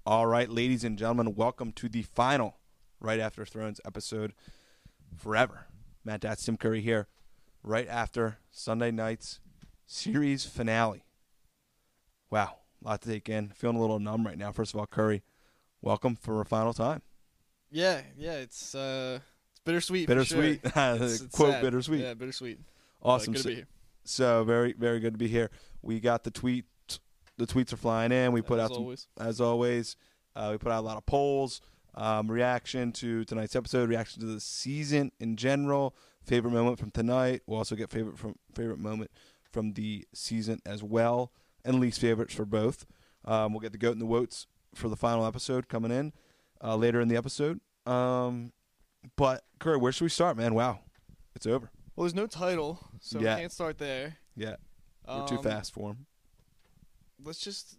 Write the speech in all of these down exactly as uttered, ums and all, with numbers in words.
All right, ladies and gentlemen, welcome to the final Right After Thrones episode forever. Matt Datz, Tim Curry here, right after Sunday night's series finale. Wow, a lot to take in. Feeling a little numb right now. First of all, Curry, welcome for a final time. Yeah, yeah, it's uh, it's bittersweet. Bittersweet. For sure. it's, it's Quote, sad. bittersweet. Yeah, bittersweet. Awesome. But good so, to be here. so very, very good to be here. We got the tweet. The tweets are flying in. We put as out some, always. as always. Uh, we put out a lot of polls, um, reaction to tonight's episode, reaction to the season in general, favorite moment from tonight. We'll also get favorite from favorite moment from the season as well, and least favorites for both. Um, we'll get the goat and the woats for the final episode coming in uh, later in the episode. Um, but Curry, where should we start, man? Wow, it's over. Well, there's no title, so Yeah. we can't start there. Yeah, we're Um, too fast for him. Let's just.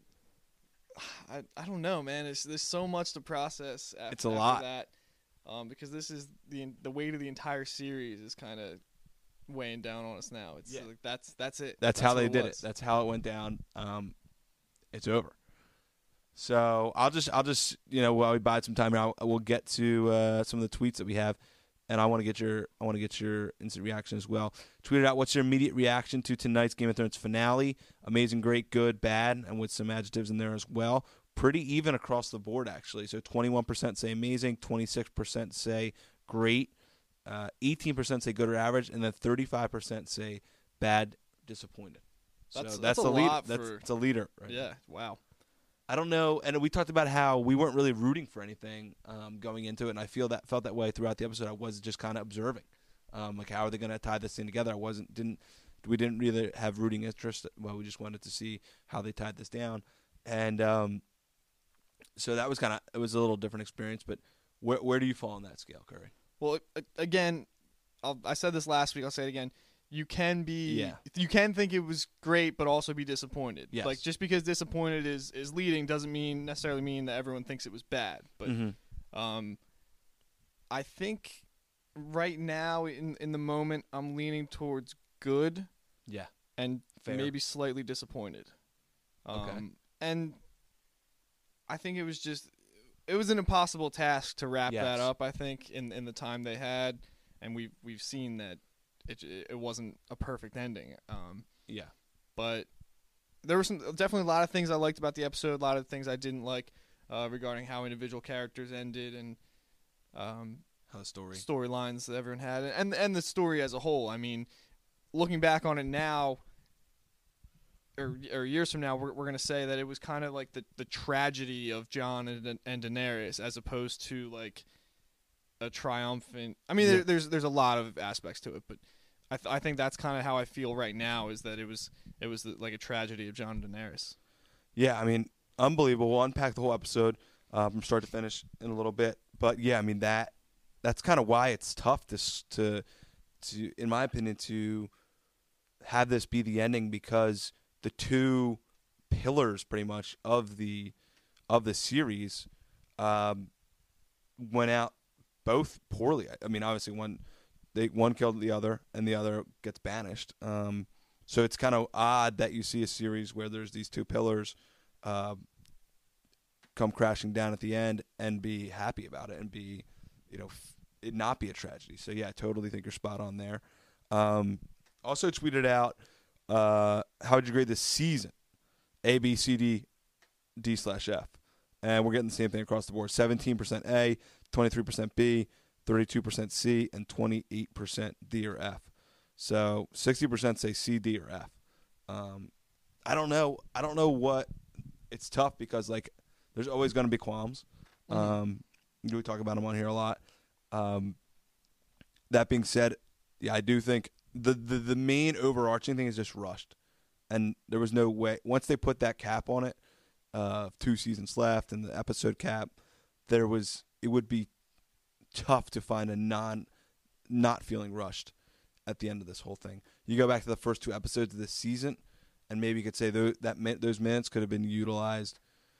I I don't know, man. It's, there's so much to process. After, It's a after lot. That, um, because this is the the weight of the entire series is kind of weighing down on us now. It's Yeah. like that's that's it. That's, how what they did was. it. That's how it went down. Um, it's over. So I'll just, I'll just, you know, while we bide some time here, I'll, we'll get to uh, some of the tweets that we have, and I want to get your, I want to get your instant reaction as well. Tweeted out, what's your immediate reaction to tonight's Game of Thrones finale? Amazing, great, good, bad, and with some adjectives in there as well. Pretty even across the board, actually. So twenty-one percent say amazing, twenty-six percent say great, uh, eighteen percent say good or average, and then thirty-five percent say bad, disappointed. That's- so that's that's a the leader. lot That's for- it's a leader. Right? Yeah. Wow. I don't know, and we talked about how we weren't really rooting for anything um, going into it, and I feel that felt that way throughout the episode. I was just kind of observing, um, like how are they going to tie this thing together. I wasn't didn't we didn't really have rooting interest. Well, we just wanted to see how they tied this down, and um, so that was kind of it was a little different experience. But where where do you fall on that scale, Curry? Well, a- again, I'll, I said this last week. I'll say it again. You can be, Yeah. you can think it was great, but also be disappointed. Yes. Like just because disappointed is, is leading doesn't mean necessarily mean that everyone thinks it was bad. But Mm-hmm. um, I think right now in in the moment I'm leaning towards good Yeah, and Fair. maybe slightly disappointed. Um, Okay. And I think it was just it was an impossible task to wrap Yes. that up. I think in in the time they had, and we've we've seen that it it wasn't a perfect ending. Um, yeah, but there were some definitely a lot of things I liked about the episode. A lot of things I didn't like uh, regarding how individual characters ended and um, how the story. storylines that everyone had, and and the story as a whole. I mean, looking back on it now, or or years from now, we're we're gonna say that it was kind of like the, the tragedy of Jon and and Daenerys, as opposed to like a triumphant. I mean, Yeah. there, there's there's a lot of aspects to it, but I th- I think that's kind of how I feel right now. Is that it was it was the, like a tragedy of Jon and Daenerys. Yeah, I mean, unbelievable. We'll unpack the whole episode uh, from start to finish in a little bit. But yeah, I mean that that's kind of why it's tough to s- to to in my opinion to have this be the ending, because the two pillars pretty much of the of the series um, went out both poorly. I mean, obviously one they one killed the other and the other gets banished. Um, so it's kind of odd that you see a series where there's these two pillars uh, come crashing down at the end and be happy about it and be, you know, f- it not be a tragedy. So yeah, I totally think you're spot on there. Um, also tweeted out, uh, how would you grade this season? A, B, C, D, D slash F. And we're getting the same thing across the board. seventeen percent A, twenty-three percent B, thirty-two percent C, and twenty-eight percent D or F. So sixty percent say C, D, or F. Um, I don't know. I don't know what. It's tough because, like, there's always going to be qualms. Mhm. Um, we talk about them on here a lot. Um, that being said, yeah, I do think the, the, the main overarching thing is just rushed. And there was no way. Once they put that cap on it, uh, two seasons left and the episode cap, there was it would be tough to find a non not feeling rushed at the end of this whole thing. You go back to the first two episodes of this season, and maybe you could say those, that those minutes could have been utilized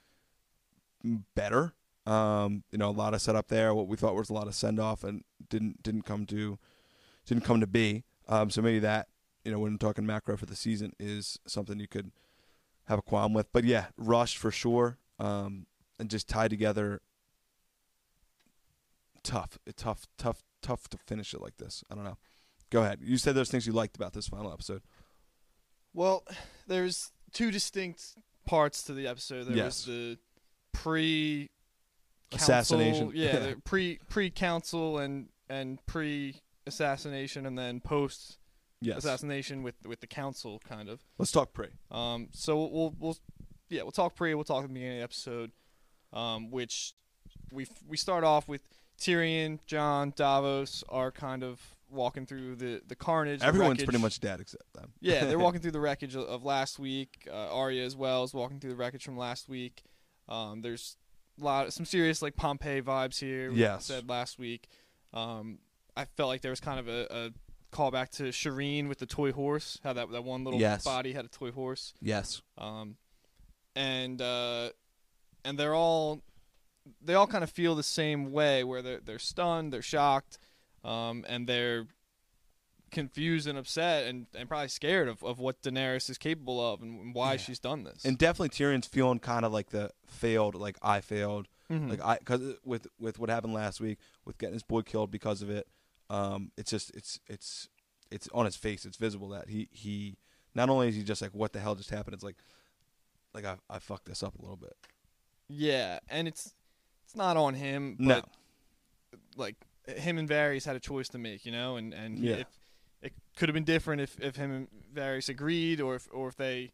better. Um, you know, a lot of setup there. What we thought was a lot of send off, and didn't didn't come to didn't come to be. Um, so maybe that, you know, when I'm talking macro for the season, is something you could have a qualm with. But yeah, rushed for sure. Um, and just tied together. Tough, tough, tough, tough to finish it like this. I don't know. Go ahead. You said those things you liked about this final episode. Well, there's two distinct parts to the episode. There Yes. was the pre Assassination. yeah, the pre pre council and and pre assassination, and then post Yes. assassination with with the council, kind of. Let's talk pre. Um, so we'll we'll yeah we'll talk pre. We'll talk at the beginning of the episode, um, which we we start off with Tyrion, Jon, Davos are kind of walking through the the carnage. the Everyone's wreckage. pretty much dead except them. Yeah, they're walking through the wreckage of, of last week. Uh, Arya as well is walking through the wreckage from last week. Um, there's a lot, some serious like Pompeii vibes here. we Yes. said last week. Um, I felt like there was kind of a, a callback to Shireen with the toy horse. How that that one little Yes. body had a toy horse. Yes. Um, and uh, and they're all they all kind of feel the same way, where they're they're stunned, they're shocked, um, and they're confused and upset, and, and probably scared of, of what Daenerys is capable of and why Yeah. she's done this. And definitely Tyrion's feeling kind of like the failed, like I failed, Mhm. like I because with with what happened last week with getting his boy killed because of it. Um, it's just it's it's it's on his face. It's visible that he he not only is he just like what the hell just happened. It's like like I I fucked this up a little bit. yeah, and it's it's not on him, No. but like him and Varys had a choice to make, you know, and and Yeah. if it could have been different if, if him and Varys agreed, or if or if they,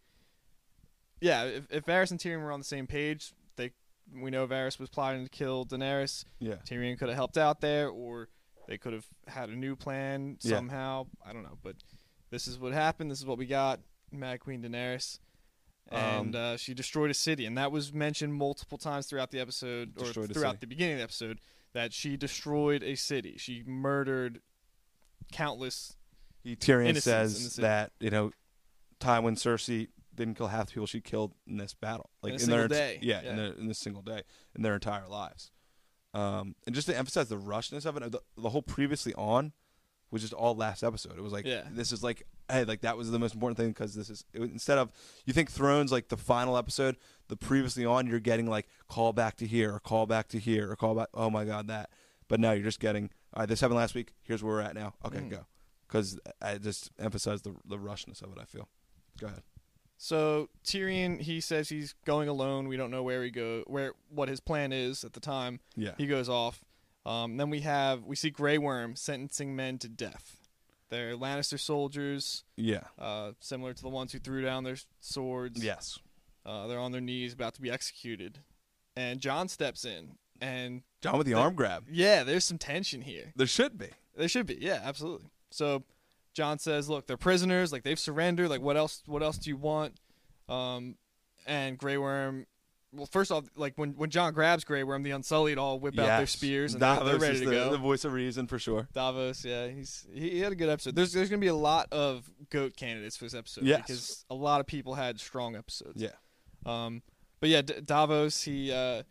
yeah, if, if Varys and Tyrion were on the same page, they we know Varys was plotting to kill Daenerys. Yeah. Tyrion could have helped out there, or they could have had a new plan Yeah. somehow. I don't know, but this is what happened. This is what we got. Mad Queen Daenerys. And Um, uh, she destroyed a city, and that was mentioned multiple times throughout the episode, or Destroyed a throughout city. the beginning of the episode, that she destroyed a city. She murdered countless. He Tyrion Innocents in the says city. that you know time when Cersei didn't kill half the people she killed in this battle, like In a their single day. yeah, Yeah. in, their, in this single day in their entire lives. Um, and just to emphasize the rushness of it, the, the whole previously on was just all last episode. It was like Yeah. this is like hey, like that was the most important thing because this is it, was- instead of you think Thrones like the final episode, the previously on you're getting like call back to here or call back to here or call back. Oh my god, that. But now you're just getting all right. This happened last week. Here's where we're at now. Okay, Mhm. go. Because I just emphasize the the rushness of it. I feel. Go ahead. So Tyrion, he says he's going alone. We don't know where he go, where what his plan is at the time. Yeah. He goes off. Um, then we have we see Grey Worm sentencing men to death. They're Lannister soldiers, Yeah. uh, similar to the ones who threw down their swords. Yes. Uh, they're on their knees, about to be executed, and Jon steps in, and John with the The- arm grab. yeah, there's some tension here. There should be. There should be, yeah, absolutely. So Jon says, "Look, they're prisoners. Like they've surrendered. Like what else? What else do you want?" Um, and Grey Worm. Well, first off, like when when Jon grabs Grey Worm, the Unsullied all whip out their Yes. spears and they're, they're Davos ready is to the, go. the voice of reason for sure. Davos, yeah, he's he, he had a good episode. There's there's gonna be a lot of GOAT candidates for this episode Yes. because a lot of people had strong episodes. Yeah. Um, but yeah, D- Davos, he uh,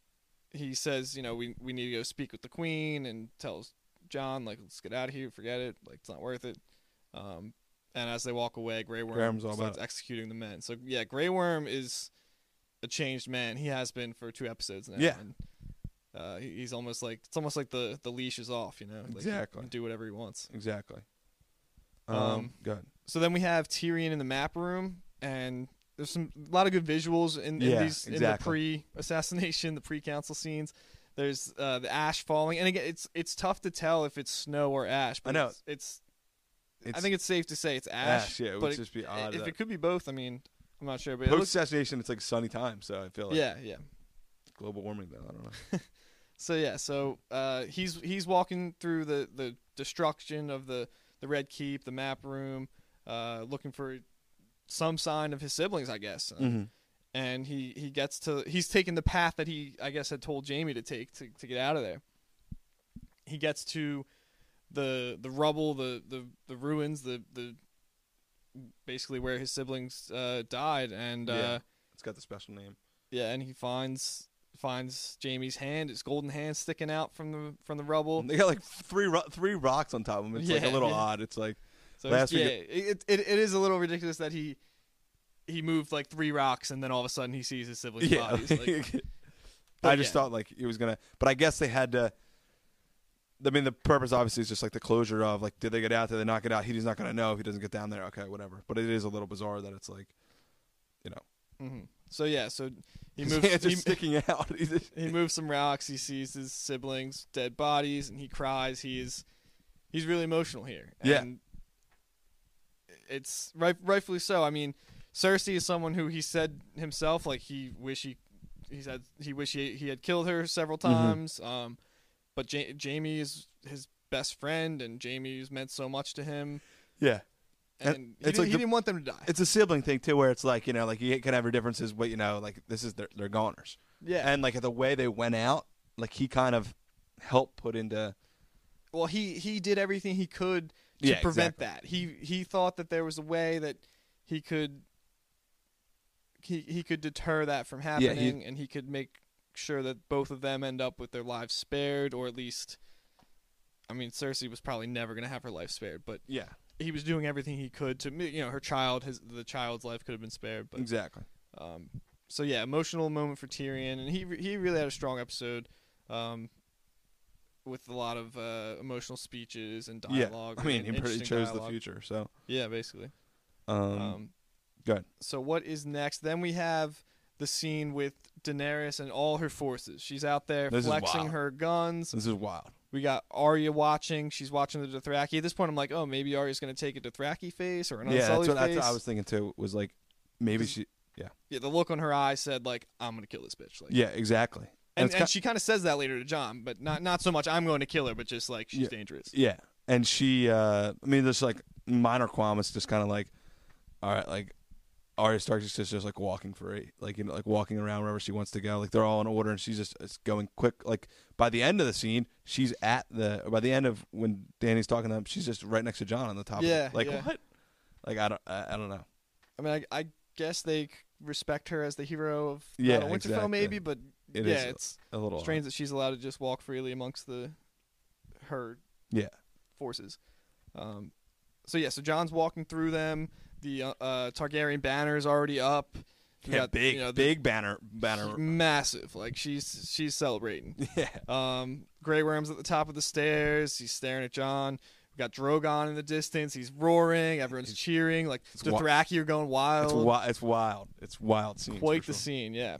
he says, you know, we we need to go speak with the Queen, and tells Jon, like, let's get out of here, forget it, like it's not worth it. Um, and as they walk away, Grey Worm Grey Worm's all starts about it. executing the men. So yeah, Grey Worm is a changed man. He has been for two episodes now. Yeah. And, uh, he- he's almost like it's almost like the, the leash is off, you know. Like, he Exactly. can do whatever he wants. Exactly. Um, Um, good. So then we have Tyrion in the map room, and there's some a lot of good visuals in, in Yeah, these in the exactly. pre-assassination, the pre-council scenes. There's uh, the ash falling, and again, it's it's tough to tell if it's snow or ash. But I know. It's, it's It's I think it's safe to say it's ash. ash. Yeah, it but would just be odd. if that- it could be both, I mean, I'm not sure. But it Post looks, assassination, it's like sunny time, so I feel like yeah, yeah. global warming. Though I don't know. So yeah, so uh, he's he's walking through the, the destruction of the, the Red Keep, the map room, uh, looking for some sign of his siblings, I guess. Uh, mm-hmm. And he, he gets to he's taking the path that he I guess had told Jaime to take to, to get out of there. He gets to the the rubble, the, the, the ruins, the the basically where his siblings uh, died, and Yeah. uh, It's got the special name. yeah, and he finds finds Jaime's hand, his golden hand sticking out from the from the rubble. They got like three ro- three rocks on top of them. It's like a Yeah, little yeah. odd. It's like So Last it's- week yeah, it, it it is a little ridiculous that he he moved like three rocks and then all of a sudden he sees his siblings' yeah, bodies. Like, But I just yeah. thought like he was gonna, but I guess they had to. I mean, the purpose obviously is just like the closure of like, did they get out? Did they not get out? He's not gonna know if he doesn't get down there. Okay, whatever. But it is a little bizarre that it's like, you know. Mm-hmm. So yeah, so he His moves. hands are He, sticking out. he moves some rocks. He sees his siblings' dead bodies, and he cries. He's he's really emotional here. Yeah. And it's right, rightfully so. I mean, Cersei is someone who he said himself like he wish he he said he wish he he had killed her several times. Mm-hmm. Um, but ja- Jaime is his best friend, and Jaime's meant so much to him. Yeah. And, And he, it's didn't, like he the- didn't want them to die. It's a sibling thing too, where it's like, you know, like you can have your differences, but you know, like this is their their goners. Yeah. And like the way they went out, like he kind of helped put into. Well, he, he did everything he could to Yeah, prevent exactly. that. He he thought that there was a way that he could he he could deter that from Yeah, he- happening, and he could make sure that both of them end up with their lives spared, or at least, I mean, Cersei was probably never going to have her life spared, but Yeah. he was doing everything he could to, you know, her child, his the child's life could have been spared, but Exactly. um, so yeah, emotional moment for Tyrion, and he he really had a strong episode, um, with a lot of uh, emotional speeches and dialogue. Yeah. I mean, and he pretty interesting chose dialogue. the future. So. Yeah, basically. Um. Um, good. so what is next? Then we have the scene with Daenerys and all her forces. She's out there This is flexing wild. her guns. This is wild. We got Arya watching. She's watching the Dothraki. At this point, I'm like, oh, maybe Arya's going to take a Dothraki face or an Yeah, Unsullied that's what, face. that's what I was thinking too. Was like maybe she. Yeah. Yeah, the look on her eye said, like, I'm going to kill this bitch. Like, Yeah. Exactly. And, it's and ki- she kind of says that later to John, but not not so much I'm going to kill her, but just like she's Yeah. dangerous. Yeah, and she. Uh, I mean, there's like minor qualm. It's just kind of like, all right, like Arya Stark is just, just like walking free, like you know, like walking around wherever she wants to go. Like they're all in order, and she's just it's going quick. Like by the end of the scene, she's at the. Or by the end of when Dany's talking to them, she's just right next to John on the top. Yeah, of it. Like yeah. what? Like I don't. I, I don't know. I mean, I, I guess they respect her as the hero of Yeah, Battle of Winterfell, exactly. maybe, but It yeah, is a- it's A little strange that she's allowed to just walk freely amongst the her Yeah. forces. Um, so yeah, so John's walking through them. The uh, uh, Targaryen banner is already up. We Yeah, got, big, you know, the- big banner, banner. massive. Like she's she's celebrating. Yeah, Um, Grey Worm's at the top of the stairs. He's staring at John. We got Drogon in the distance. He's roaring. Everyone's cheering. Like the wi- Dothraki are going wild. it's wild. It's wild. It's wild scenes. Quite for the sure. scene, yeah.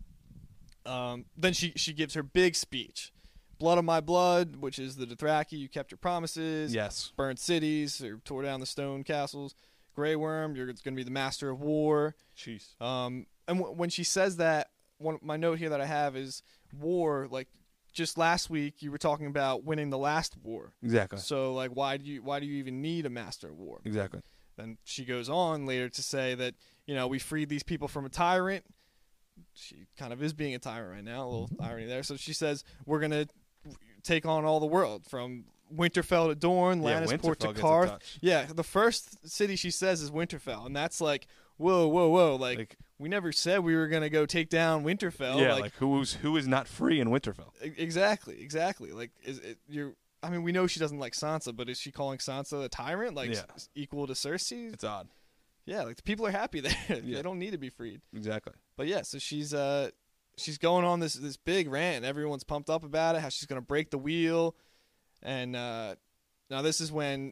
Um, then she she gives her big speech. Blood of my blood, which is the Dothraki. You kept your promises. Yes. Burned cities or tore down the stone castles. Grey Worm, you're going to be the master of war. Jeez. Um, and w- when she says that, one my note here that I have is war. Like just last week, you were talking about winning the last war. Exactly. So like, why do you why do you even need a master of war? Exactly. Then she goes on later to say that, you know, we freed these people from a tyrant. She kind of is being a tyrant right now. A little irony there. So she says we're gonna take on all the world from Winterfell to Dorne, Yeah, Lannisport Winterfell to gets a Karth. touch. Yeah, the first city she says is Winterfell, and that's like, whoa, whoa, whoa! Like, Like- we never said we were gonna go take down Winterfell. Yeah, like, like, who's who is not free in Winterfell? e- exactly, exactly. Like, is it you? I mean, we know she doesn't like Sansa, but is she calling Sansa a tyrant, like Yeah. s- equal to Cersei? It's odd. Yeah, like the people are happy there. Yeah. They don't need to be freed. Exactly. But yeah, so she's uh she's going on this this big rant. And everyone's pumped up about it. How she's gonna break the wheel, and uh, now this is when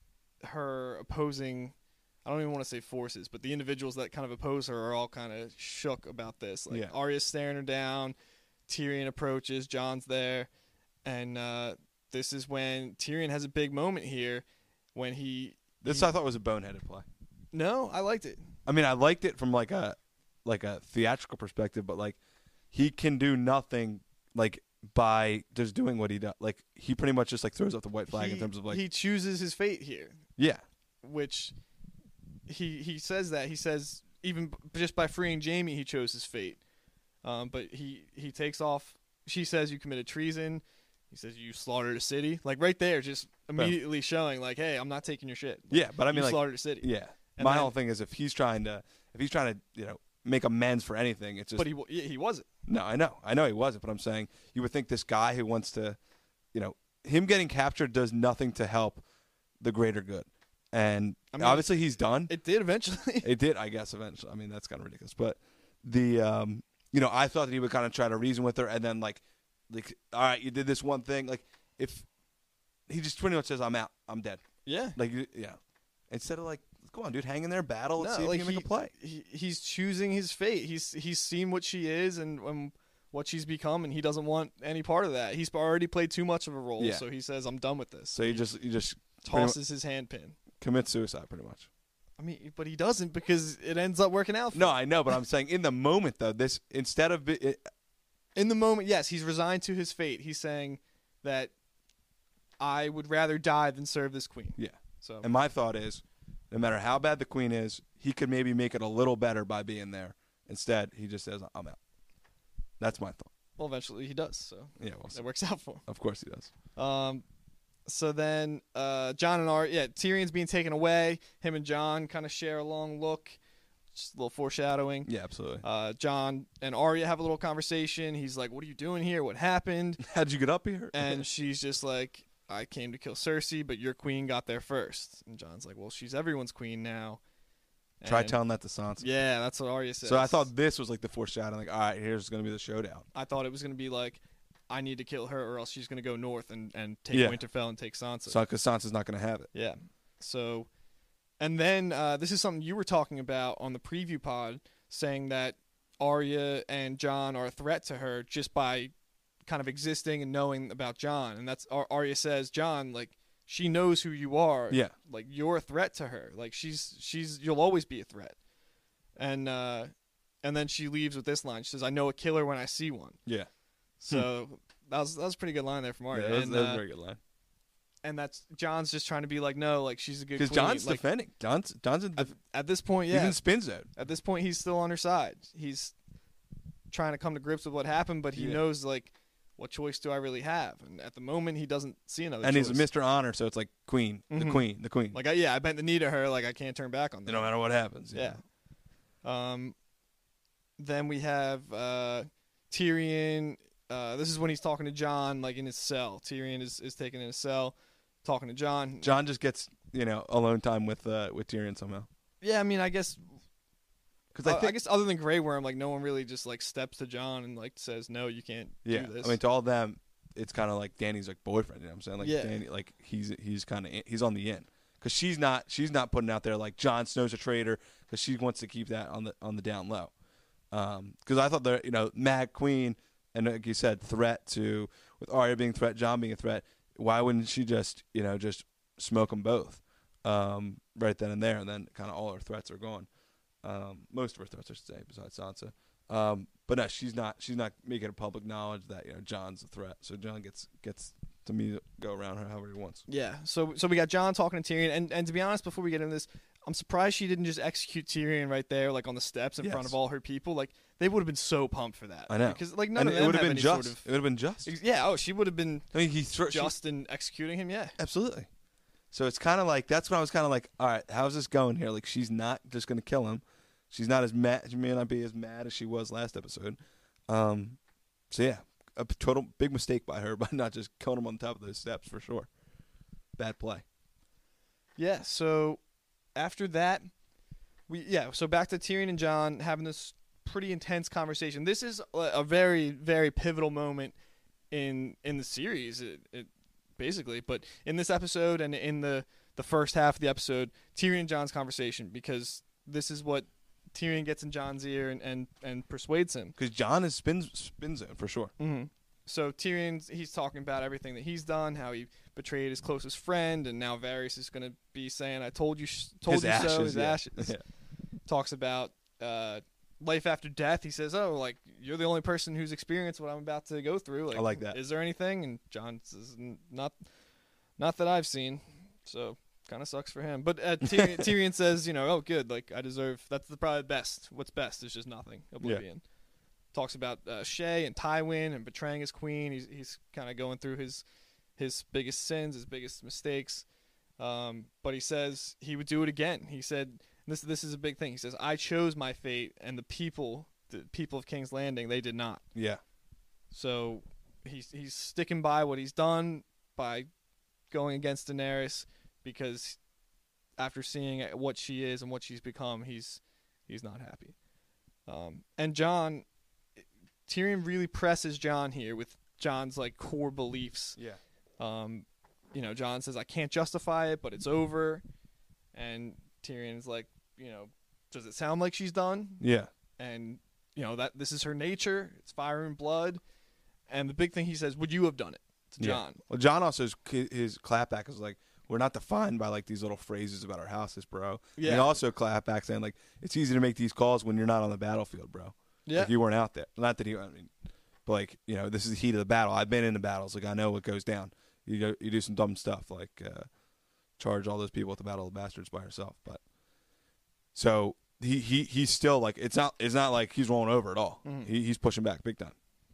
her opposing. I don't even want to say forces, but the individuals that kind of oppose her are all kind of shook about this. Like Yeah. Arya's staring her down. Tyrion approaches. Jon's there, and uh, this is when Tyrion has a big moment here when he. This he- I thought was a boneheaded play. No, I liked it. I mean, I liked it from like a like a theatrical perspective, but like he can do nothing like by just doing what he does. Like he pretty much just like throws up the white flag he, in terms of like he chooses his fate here, yeah, which he he says that he says even b- just by freeing Jaime he chose his fate. Um, but he he takes off. She says you committed treason. He says you slaughtered a city. Like right there, just immediately showing like, hey, I'm not taking your shit. yeah. But I mean, you like slaughtered a city. yeah. And My then- whole thing is if he's trying to if he's trying to you know make amends for anything, it's just But he wa- yeah, he wasn't. no. I know, I know he wasn't, but I'm saying you would think this guy who wants to, you know, him getting captured does nothing to help the greater good, and I mean, obviously he's done. It did eventually. It did, I guess, eventually. I mean, that's kind of ridiculous. But the um, you know, I thought that he would kind of try to reason with her, and then like, like, all right, you did this one thing. Like, if he just pretty much says, "I'm out, I'm dead." Yeah. Like, yeah. Instead of like, come on, dude, hang in there, battle, let's No, see if like you can he, make a play. He, he's choosing his fate. He's he's seen what she is and, and what she's become, and he doesn't want any part of that. He's already played too much of a role, Yeah. so he says, "I'm done with this." So you just you just tosses his handpin. commit suicide, pretty much. I mean, but he doesn't because it ends up working out for No, him. I know, but I'm saying in the moment though, this instead of it, In the moment, yes, he's resigned to his fate. He's saying that I would rather die than serve this queen. yeah. So And my thought is, no matter how bad the queen is, he could maybe make it a little better by being there. Instead, he just says, "I'm out." That's my thought. well, eventually he does. So Yeah, well, that works out for him. of course he does. Um, so then uh, John and Arya, yeah, Tyrion's being taken away. Him and John kind of share a long look, just a little foreshadowing. Yeah, absolutely. Uh, John and Arya have a little conversation. He's like, "What are you doing here? What happened?" How'd you get up here? And she's just like, "I came to kill Cersei, but your queen got there first." And John's like, "Well, she's everyone's queen now." Try And- telling that to Sansa. Yeah, that's what Arya says. So I thought this was like the foreshadowing. Like, all right, here's going to be the showdown. I thought it was going to be like, I need to kill her or else she's going to go north and, and take Yeah. Winterfell and take Sansa. So because Sansa's not going to have it. Yeah. So, and then uh, this is something you were talking about on the preview pod, saying that Arya and John are a threat to her just by kind of existing and knowing about John. And that's Ar- Arya says, John, like, she knows who you are. Yeah. Like, you're a threat to her. Like, she's she's you'll always be a threat. And uh, and then she leaves with this line. She says, "I know a killer when I see one." Yeah. So that was that was a pretty good line there from Arya. Yeah, that was, and, that was uh, a very good line. and that's John's just trying to be like, no, like she's a good Because queen. John's like, defending. John's John's in at, def- at this point, yeah. even spin zone. At this point, he's still on her side. He's trying to come to grips with what happened, but he Yeah. knows like, what choice do I really have? And at the moment, he doesn't see another. And choice. he's Mister Honor, so it's like Queen, the Mhm. Queen, the Queen. Like, I, yeah, I bent the knee to her. Like, I can't turn back on that. no matter what happens. Yeah. Um, then we have uh, Tyrion. Uh, this is when he's talking to John, like in his cell. Tyrion is, is taken in his cell, talking to John. John just gets you know alone time with uh, with Tyrion somehow. Yeah, I mean, I guess. Because Uh, I I, think guess other than Grey Worm, like no one really just like steps to John and like says, "No, you can't yeah, do this." I mean to all of them, it's kind of like Danny's like boyfriend. You know what I'm saying? Like Yeah. Danny, like he's he's kind of he's on the in because she's not she's not putting out there like Jon Snow's a traitor because she wants to keep that on the on the down low. Because I thought the you know Mad Queen and like you said threat to with Arya being a threat, John being a threat. Why wouldn't she just you know just smoke them both um, right then and there, and then kind of all her threats are gone. Um, most of her threats, I should say, besides Sansa. Um, but no, she's not. She's not making a public knowledge that you know John's a threat. So John gets gets to me to go around her however he wants. Yeah. So so we got John talking to Tyrion, and and to be honest, before we get into this, I'm surprised she didn't just execute Tyrion right there, like on the steps in Yes. front of all her people. Like they would have been so pumped for that. I know. because like none And of it them would have have been any just. sort of. It would have been just. Yeah. Oh, she would have been I mean, he thro- she- just in executing him. Yeah. absolutely. So it's kind of like that's when I was kind of like, all right, how's this going here? Like she's not just gonna kill him. She's not as mad. She may not be as mad as she was last episode. Um, so yeah, a p- total big mistake by her by not just killing him on top of those steps for sure. Bad play. Yeah. So after that, we yeah. So back to Tyrion and John having this pretty intense conversation. This is a, a very very pivotal moment in in the series. It, it basically, but in this episode and in the the first half of the episode, Tyrion and John's conversation, because this is what Tyrion gets in John's ear and and, and persuades him. Because John is spin spin zone for sure. Mm-hmm. So Tyrion's he's talking about everything that he's done, how he betrayed his closest friend, and now Varys is going to be saying, "I told you, sh- told His you ashes, so." His yeah. ashes. Yeah. Talks about uh, life after death. He says, "Oh, like you're the only person who's experienced what I'm about to go through. Like, I like that. Is there anything?" And John says, "N- "Not, not that I've seen." So kind of sucks for him. But uh, Tyrion, Tyrion says, "You know, oh, good. Like I deserve. That's the probably best. What's best is just nothing. Oblivion." Talks about uh, Shay and Tywin and betraying his queen. He's he's kind of going through his his biggest sins, his biggest mistakes. Um, but he says he would do it again. He said this this is a big thing. He says, "I chose my fate, and the people, the people of King's Landing, they did not." Yeah. So he's he's sticking by what he's done by going against Daenerys, because after seeing what she is and what she's become, he's he's not happy. Um, and John, Tyrion really presses Jon here with Jon's like core beliefs. Yeah. Um, you know, Jon says, I can't justify it, but it's over. And Tyrion's like, you know, does it sound like she's done? Yeah. And, you know, that this is her nature. It's fire and blood. And the big thing he says, would you have done it to Jon? Yeah. Well, Jon also, his, his clapback is like, we're not defined by like these little phrases about our houses, bro. Yeah. And he also clapback saying like, it's easy to make these calls when you're not on the battlefield, bro. Yeah. Like, you weren't out there. Not that he, I mean, but like, you know, this is the heat of the battle. I've been in the battles. Like, I know what goes down. You go, you do some dumb stuff like uh, charge all those people at the Battle of the Bastards by yourself. But so he, he he's still like, it's not it's not like he's rolling over at all. Mm-hmm. He, he's pushing back big time.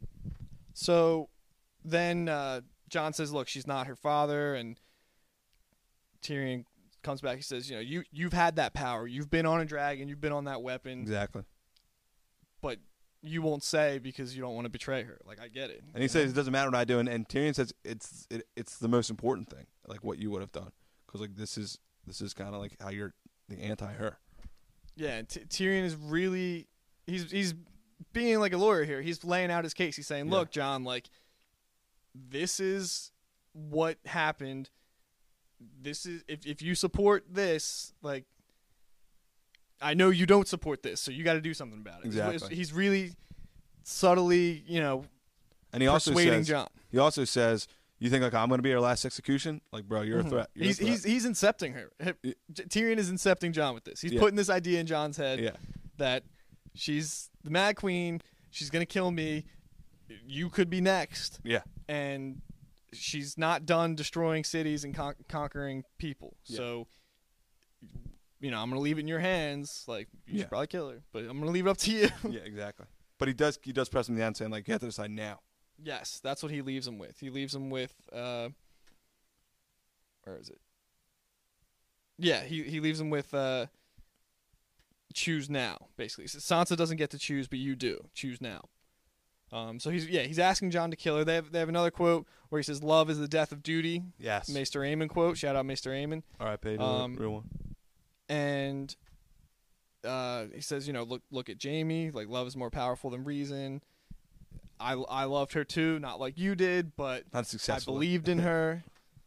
So then uh, Jon says, look, she's not her father. And Tyrion comes back. He says, you know, you, you've had that power. You've been on a dragon. You've been on that weapon. Exactly. But you won't say because you don't want to betray her. Like, I get it. And he says it doesn't matter what I do. And, and Tyrion says it's it, it's the most important thing, like what you would have done. Because like this is this is kind of like how you're the anti-her. Yeah, and T- Tyrion is really he's he's being like a lawyer here. He's laying out his case. He's saying, Yeah. "Look, Jon, like this is what happened. This is if if you support this, like I know you don't support this, so you got to do something about it." Exactly. He's really subtly, you know, And he also persuading says Jon. he also says, "You think like I'm going to be your last execution? Like, bro, you're Mhm. a threat." You're He's a threat. he's he's incepting her. H- Tyrion is incepting Jon with this. He's Yeah. putting this idea in Jon's head. yeah. That she's the Mad Queen, she's gonna kill me, you could be next, Yeah. and she's not done destroying cities and con- conquering people. Yeah. So, you know, I'm gonna leave it in your hands. Like, you Yeah. should probably kill her, but I'm gonna leave it up to you. Yeah, exactly. But he does he does press him in the end saying like, you have to decide now. Yes, that's what he leaves him with. He leaves him with, uh, where is it? Yeah, he he leaves him with. Uh, choose now, basically. So Sansa doesn't get to choose, but you do. Choose now. Um, so he's yeah, he's asking Jon to kill her. They have they have another quote where he says, "Love is the death of duty." Yes. Maester Aemon quote. Shout out Maester Aemon. All right, paid Um, real one. And uh, he says, you know, look look at Jaime. Like, love is more powerful than reason. I I loved her too, not like you did, but Not successful. I believed in her.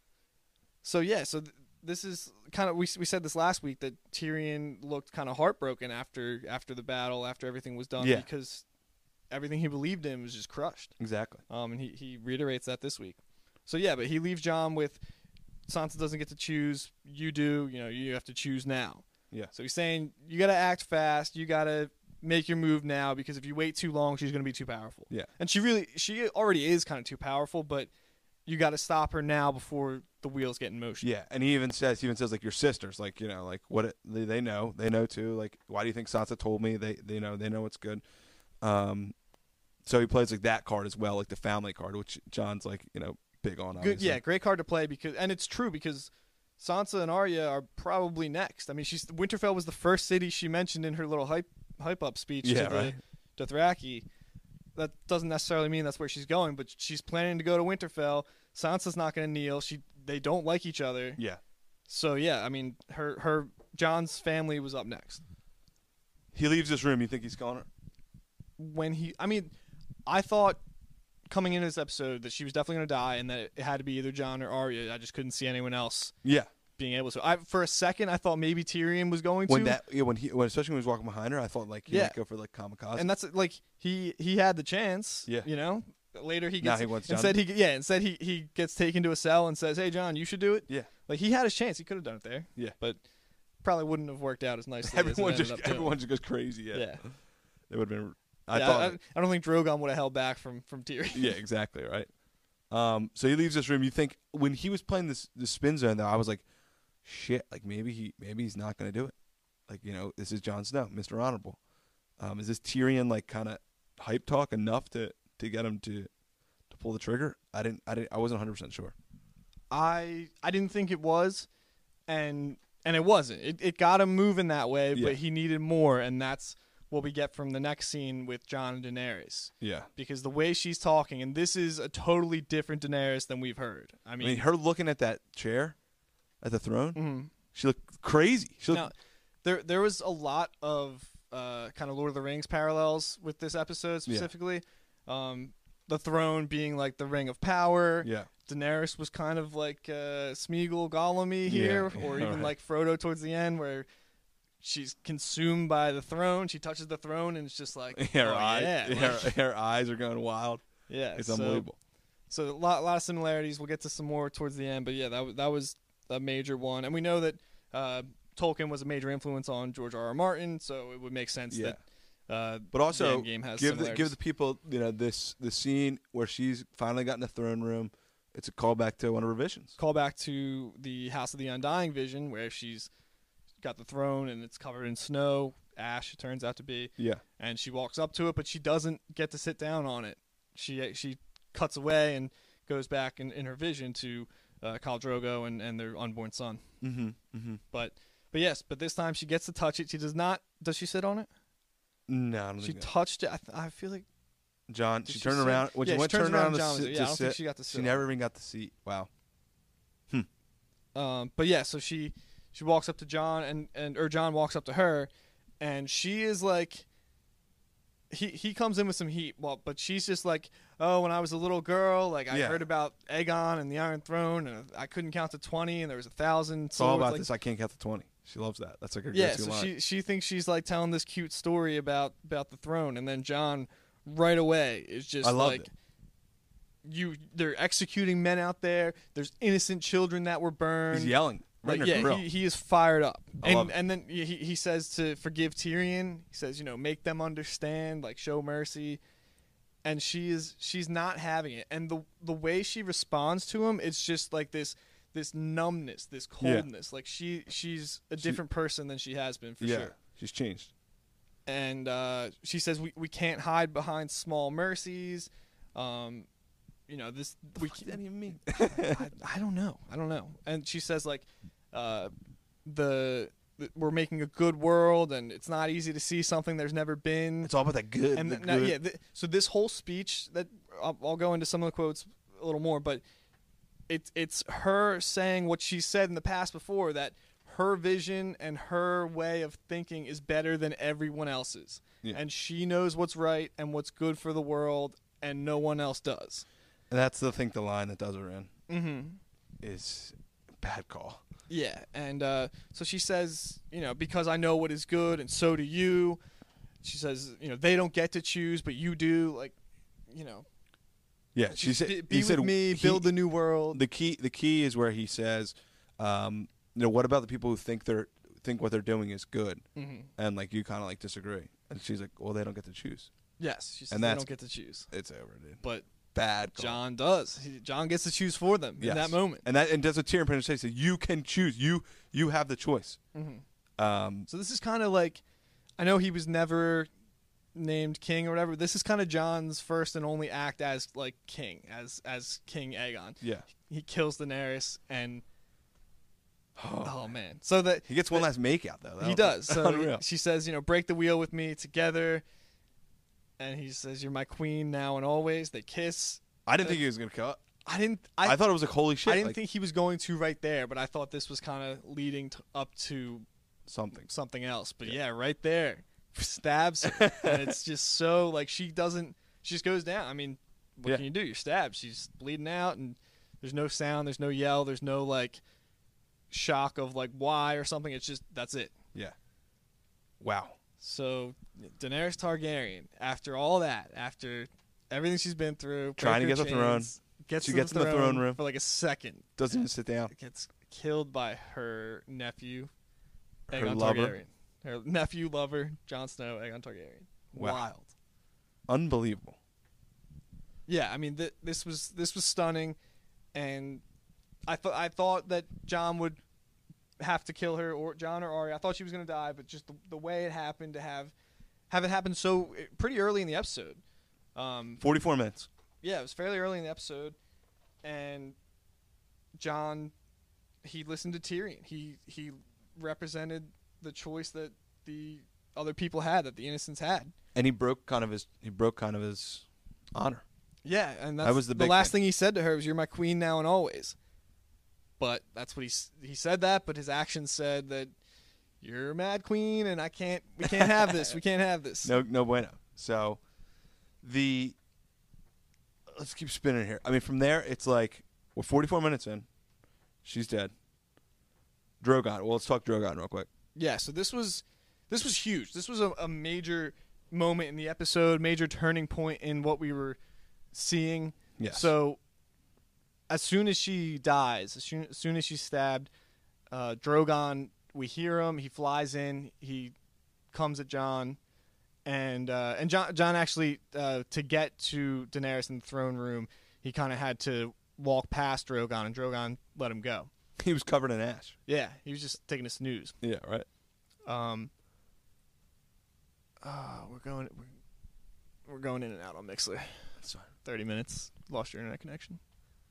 So yeah, so th- this is kind of we we said this last week that Tyrion looked kind of heartbroken after after the battle, after everything was done, Yeah. because everything he believed in was just crushed. Exactly. Um, and he he reiterates that this week. So yeah, but he leaves Jon with Sansa doesn't get to choose. You do. You know, you have to choose now. Yeah. So he's saying you got to act fast. You got to make your move now, because if you wait too long, she's going to be too powerful. Yeah. And she really, she already is kind of too powerful, but you got to stop her now before the wheels get in motion. Yeah, and he even says, he even says like your sisters, like you know, like what it, they, they know, they know too. Like, why do you think Sansa told me? They they know, they know what's good. Um, so he plays like that card as well, like the family card, which John's like you know big on. Good, Obviously. yeah, great card to play, because, and it's true because Sansa and Arya are probably next. I mean, she's Winterfell was the first city she mentioned in her little hype hype up speech Yeah, to right. the Dothraki. That doesn't necessarily mean that's where she's going, but she's planning to go to Winterfell. Sansa's not going to kneel. She they don't like each other. Yeah. So yeah, I mean, her her John's family was up next. He leaves this room. You think he's calling her? When he, I mean, I thought coming into this episode that she was definitely going to die, and that it had to be either Jon or Arya. I just couldn't see anyone else Yeah. being able to. I for a second I thought maybe Tyrion was going When to. that, yeah, when he, when especially when he was walking behind her, I thought like he Yeah. might go for like kamikaze. and that's like he he had the chance. Yeah. You know. Later he Now gets he wants Jon instead to- he yeah instead he he gets taken to a cell and says, "Hey Jon, you should do it." yeah. Like he had his chance. He could have done it there. Yeah. But probably wouldn't have worked out as nicely. Everyone as it just ended up doing. everyone just goes crazy. Yeah. Yeah. It would have been. I Yeah, thought. I, I don't think Drogon would have held back from from Tyrion. Yeah, exactly right. Um, so he leaves this room. You think when he was playing this the spin zone, though, I was like, shit, like maybe he maybe he's not going to do it. Like you know, this is Jon Snow, Mister Honorable. Um, is this Tyrion like kind of hype talk enough to to get him to to pull the trigger? I didn't. I didn't. I wasn't one hundred percent sure. I I didn't think it was, and and it wasn't. It it got him moving that way, Yeah. but he needed more, and that's what we get from the next scene with Jon and Daenerys. Yeah. Because the way she's talking, and this is a totally different Daenerys than we've heard. I I mean, mean, her looking at that chair, at the throne, mhm. she looked crazy. She looked. Now, there there was a lot of uh, kind of Lord of the Rings parallels with this episode specifically. Um, the throne being like the ring of power. Yeah. Daenerys was kind of like uh, Smeagol Gollum-y here, Yeah, or yeah, even right. like Frodo towards the end, where she's consumed by the throne. She touches the throne, and it's just like, her oh, eyes, yeah, her, like- her eyes are going wild. yeah, It's so, unbelievable. So a lot, a lot of similarities. We'll get to some more towards the end, but yeah, that was that was a major one, and we know that uh, Tolkien was a major influence on George R. R. Martin, so it would make sense Yeah. that. Uh, But also, the Endgame has give the, similarities. give the people, you know, this the scene where she's finally got in the throne room. It's a callback to one of her visions. Call back to the House of the Undying vision, where she's got the throne and it's covered in snow, ash. It turns out to be, Yeah. and she walks up to it, but she doesn't get to sit down on it. She she cuts away and goes back in, in her vision to uh, Khal Drogo and, and their unborn son. Mm-hmm. Mm-hmm. But but yes, but this time she gets to touch it. She does not. Does she sit on it? No, I don't She think so. touched it. I, th- I feel like John, Did she she turned sit? around. When Yeah, she she went turns turned around around to, John was sit, there. Yeah, to I don't think sit, she got to she sit on never even got the seat. Wow. Um, but yeah, so she she walks up to John and and or John walks up to her, and she is like, he he comes in with some heat. Well, but she's just like, oh, when I was a little girl, like I Yeah. heard about Aegon and the Iron Throne, and I couldn't count to twenty, and there was a thousand. It's all about like, this. I can't count to twenty. She loves that. That's like her Yeah, go-to so line. she she thinks she's like telling this cute story about about the throne, and then John right away is just I loved like, it. you they're executing men out there. There's innocent children that were burned. He's yelling. Right Like, in her yeah, grill. he, he is fired up. I and love it. and then he he says to forgive Tyrion. He says, you know, make them understand, like show mercy. And she is she's not having it. And the the way she responds to him, it's just like this this numbness, this Yeah. coldness. Like she she's a She- different person than she has been for yeah, sure. she's changed. And uh, she says we, we can't hide behind small mercies. Um, you know this. We What does that even mean? I, I don't know. I don't know. And she says like, uh, the, the we're making a good world, and it's not easy to see something there's never been. It's all about that good. and the th- now, good. yeah, th- so this whole speech that I'll, I'll go into some of the quotes a little more, but it's it's her saying what she said in the past before, that her vision and her way of thinking is better than everyone else's, Yeah. and she knows what's right and what's good for the world, and no one else does. And that's the think the line that does her in Mm-hmm. is bad call. Yeah, and uh, so she says, you know, because I know what is good, and so do you. She says, you know, they don't get to choose, but you do. Like, you know, Yeah, she said. be, be he with said me, he- build the new world. The key. The key is where he says, um, you know, what about the people who think they're think what they're doing is good, Mm-hmm. and like you kind of like disagree, and she's like, well, they don't get to choose. Yes, she says And they that's- don't get to choose, It's over, dude. but Bad call. John does. He, John gets to choose for them Yes. in that moment. and that and that's what Tyrion pretty much says. So you can choose. You you have the choice. Mm-hmm. Um, So this is kind of like, I know he was never named king or whatever. This is kind of John's first and only act as like king, as as King Aegon. yeah. He kills Daenerys, and Oh, oh man, so that he gets one last make out though. he does. So Unreal. she says, you know, break the wheel with me together, and he says, "You're my queen now and always." They kiss. I didn't think he was gonna cut. I didn't. I, I, thought it was like holy shit. I didn't like, think he was going to right there, but I thought this was kind of leading to, up to something. something else. But Yeah. yeah, right there, stabs her, and it's just so like she doesn't. She just goes down. I mean, what Yeah. can you do? You're stabbed. She's bleeding out, and there's no sound. There's no yell. There's no like shock of like why or something. It's just that's it. Yeah. Wow. So Daenerys Targaryen, after all that, after everything she's been through, Trying to break get her the throne. chains, gets She to gets the in the throne throne room. for like a second, Doesn't even sit down. gets killed by her nephew, Her Aegon lover. Targaryen. Her nephew, lover, Jon Snow, Aegon Targaryen. Wow. Wild. Unbelievable. Yeah, I mean, th- this was this was stunning, and I thought I thought that John would have to kill her, or John or Arya. I thought she was going to die, but just the, the way it happened to have have it happen so pretty early in the episode. Um, Forty-four minutes. yeah, it was fairly early in the episode, and John, he listened to Tyrion. He he represented the choice that the other people had, that the innocents had. And he broke kind of his. He broke kind of his honor. Yeah, and that's That was the big last thing. thing he said to her was, "You're my queen now and always." But that's what he s- he said that, but his actions said that you're mad queen, and I can't. We can't have this. We can't have this. No, no bueno. So, the let's keep spinning here. I mean, from there, it's like we're forty-four minutes in. She's dead. Drogon. Well, let's talk Drogon real quick. Yeah, so this was this was huge. This was a, a major moment in the episode, major turning point in what we were seeing. Yes. So as soon as she dies, as soon as, soon as she's stabbed, uh, Drogon, we hear him. He flies in. He comes at Jon, and uh, and Jon, Jon actually uh, to get to Daenerys in the throne room, he kind of had to walk past Drogon, and Drogon let him go. He was covered in ash. Yeah, he was just taking a snooze. Yeah, right. Um, uh, we're going we're, we're going in and out on Mixler. That's fine. Thirty minutes. Lost your internet connection.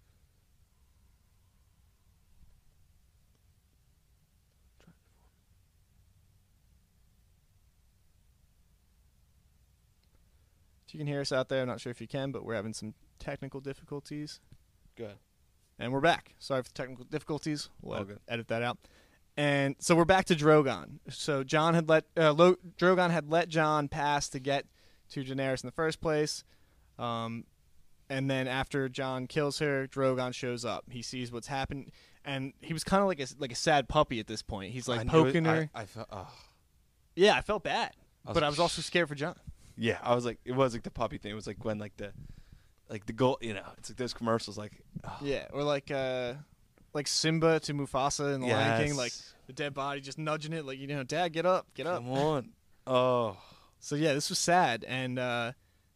If you can hear us out there, I'm not sure if you can, but we're having some technical difficulties. Good. And we're back. Sorry for the technical difficulties. We'll All edit, good. edit that out. And so we're back to Drogon. So Jon had let uh, Lo- Drogon had let Jon pass to get to Daenerys in the first place. Um, and then after Jon kills her, Drogon shows up. He sees what's happened, and he was kind of like a like a sad puppy at this point. He's like I knew poking it. her. I, I felt. Oh. Yeah, I felt bad, I was but I like, was also scared for Jon. Yeah, I was like, it was like the puppy thing. It was like when like the, like the goal. You know, it's like those commercials. Like. Oh. Yeah, or like uh, like Simba to Mufasa in the Lion King, like the dead body just nudging it, like, you know, Dad, get up, get up. Come on. Oh. So yeah, this was sad, and uh,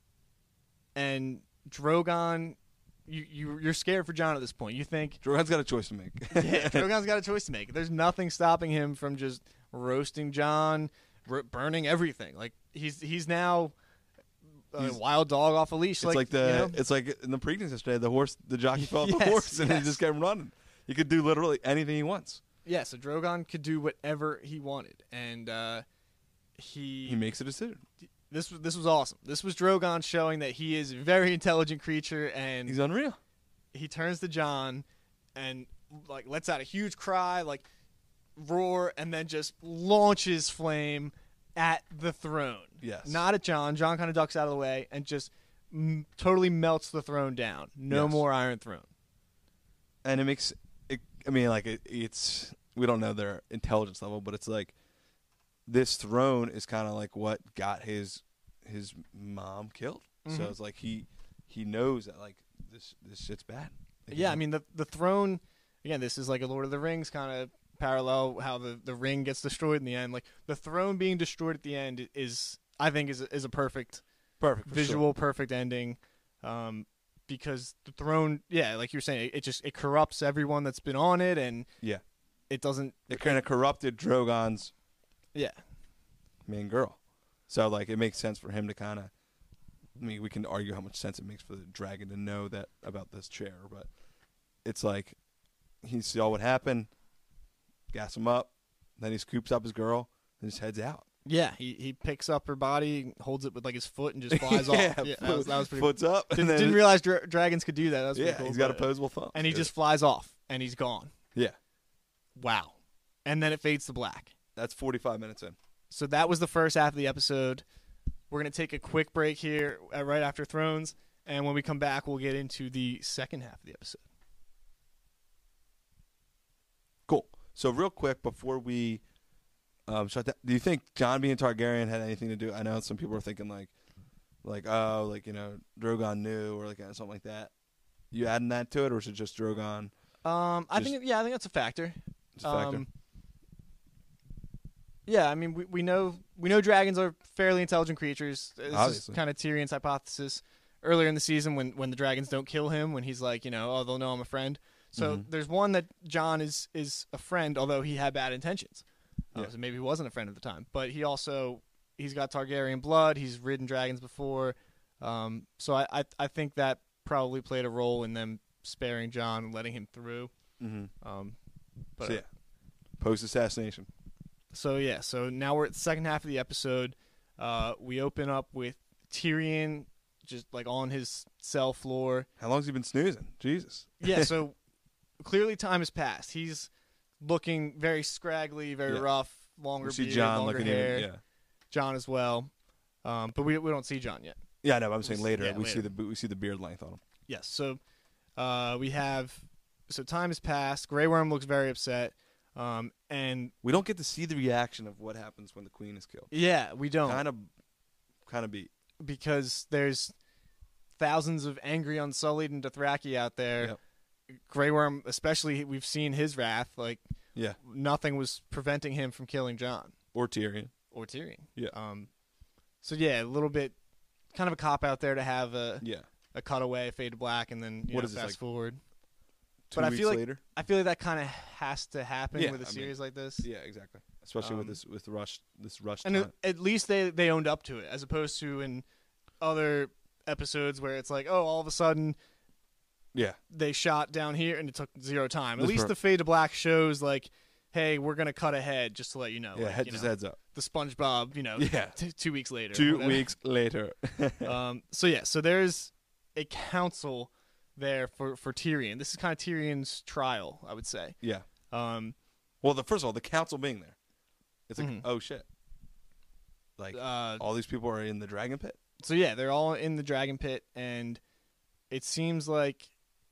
and Drogon, you you you're scared for Jon at this point. You think Drogon's got a choice to make. yeah, Drogon's got a choice to make. There's nothing stopping him from just roasting Jon, r- burning everything. Like he's he's now a He's- wild dog off a leash. It's like, like, the you know? it's like in the Preakness yesterday, the horse, the jockey fell off the Yes, horse and yes. he just kept running. He could do literally anything he wants. Yeah, so Drogon could do whatever he wanted, and uh, he He makes a decision. this was this was awesome. This was Drogon showing that he is a very intelligent creature, and He's unreal. he turns to Jon and like lets out a huge cry, like roar, and then just launches flame at the throne. Yes. Not at Jon. Jon kind of ducks out of the way and just m- totally melts the throne down. No Yes. more Iron Throne. And it makes it. I mean, like it, it's we don't know their intelligence level, but it's like this throne is kind of like what got his his mom killed. So Mhm. it's like he he knows that like this this shit's bad. Like, Yeah, he- I mean the the throne. Again, this is like a Lord of the Rings kind of parallel. How the, the ring gets destroyed in the end. Like the throne being destroyed at the end is, I think, is a, is a perfect perfect for visual, sure. perfect ending. Um, because the throne, yeah, like you were saying, it, it just it corrupts everyone that's been on it, and Yeah, it doesn't. it kind of corrupted Drogon's Yeah, main girl. So like it makes sense for him to kind of. I mean, we can argue how much sense it makes for the dragon to know that about this chair, but it's like he saw what happened, gas him up, then he scoops up his girl and just heads out. yeah. He he picks up her body, holds it with like his foot, and just flies off. Yeah, that was, that was pretty. Foot's up. Didn't, and then didn't realize dra- dragons could do that. That was pretty yeah, cool, he's got but- opposable thumbs. and he Yeah. just flies off, and he's gone. yeah. Wow. And then it fades to black. That's forty-five minutes in. So that was the first half of the episode. We're going to take a quick break here uh, right after Thrones, and when we come back, we'll get into the second half of the episode. Cool. So real quick before we um, shut down, do you think Jon being Targaryen had anything to do? I know some people are thinking like, like oh, like you know, Drogon knew or like something like that. You adding that to it, or is it just Drogon? Um, I Just- think, yeah, I think that's a factor. It's a factor. Um, yeah, I mean, we we know we know dragons are fairly intelligent creatures. This Obviously. is kind of Tyrion's hypothesis earlier in the season when, when the dragons don't kill him, when he's like, you know, oh, they'll know I'm a friend. So Mhm. there's one that Jon is is a friend, although he had bad intentions. Uh, Yeah. so maybe he wasn't a friend at the time, but he also he's got Targaryen blood. He's ridden dragons before, um, so I, I I think that probably played a role in them sparing Jon and letting him through. Mm-hmm. Um, but So yeah, post assassination. So yeah, so now we're at the second half of the episode. Uh, we open up with Tyrion just like on his cell floor. How long's he been snoozing? Jesus. Yeah, so clearly time has passed. He's looking very scraggly, very Yeah. rough, longer We see beard, Jon longer looking hair. at him. Yeah. Jon as well, um, but we we don't see Jon yet. Yeah, no, I'm saying s- later yeah, we see later. the we see the beard length on him. Yes. So uh, we have. So time has passed. Grey Worm looks very upset. Um, and We don't get to see the reaction of what happens when the queen is killed. yeah, we don't. Kind of, kind of beat. Because there's thousands of angry Unsullied and Dothraki out there. Yep. Grey Worm, especially, we've seen his wrath. Like, Yeah. nothing was preventing him from killing Jon Or Tyrion. or Tyrion. Yeah. Um. So yeah, a little bit, kind of a cop out there to have a Yeah. a cutaway, fade to black, and then you What know, is this, fast like, forward. Two But I weeks feel like- later. I feel like that kind of has to happen Yeah, with a I mean, series like this. Yeah, exactly. Especially with Um, this with rush this rush And time. at- at least they they owned up to it, as opposed to in other episodes where it's like, oh, all of a sudden Yeah. they shot down here and it took zero time. At This least per- the fade to black shows like, hey, we're gonna cut ahead just to let you know. Yeah. like, Head you just know, heads up. the SpongeBob, you know, Yeah. t- two weeks later. Two whatever. weeks later. Um. So yeah. So there's a council there for for Tyrion. This is kind of Tyrion's trial, I would say. Yeah. Um. Well, the first of all, the council being there, it's like, Mhm. oh shit, like Uh. all these people are in the dragon pit. So yeah, they're all in the dragon pit, and it seems like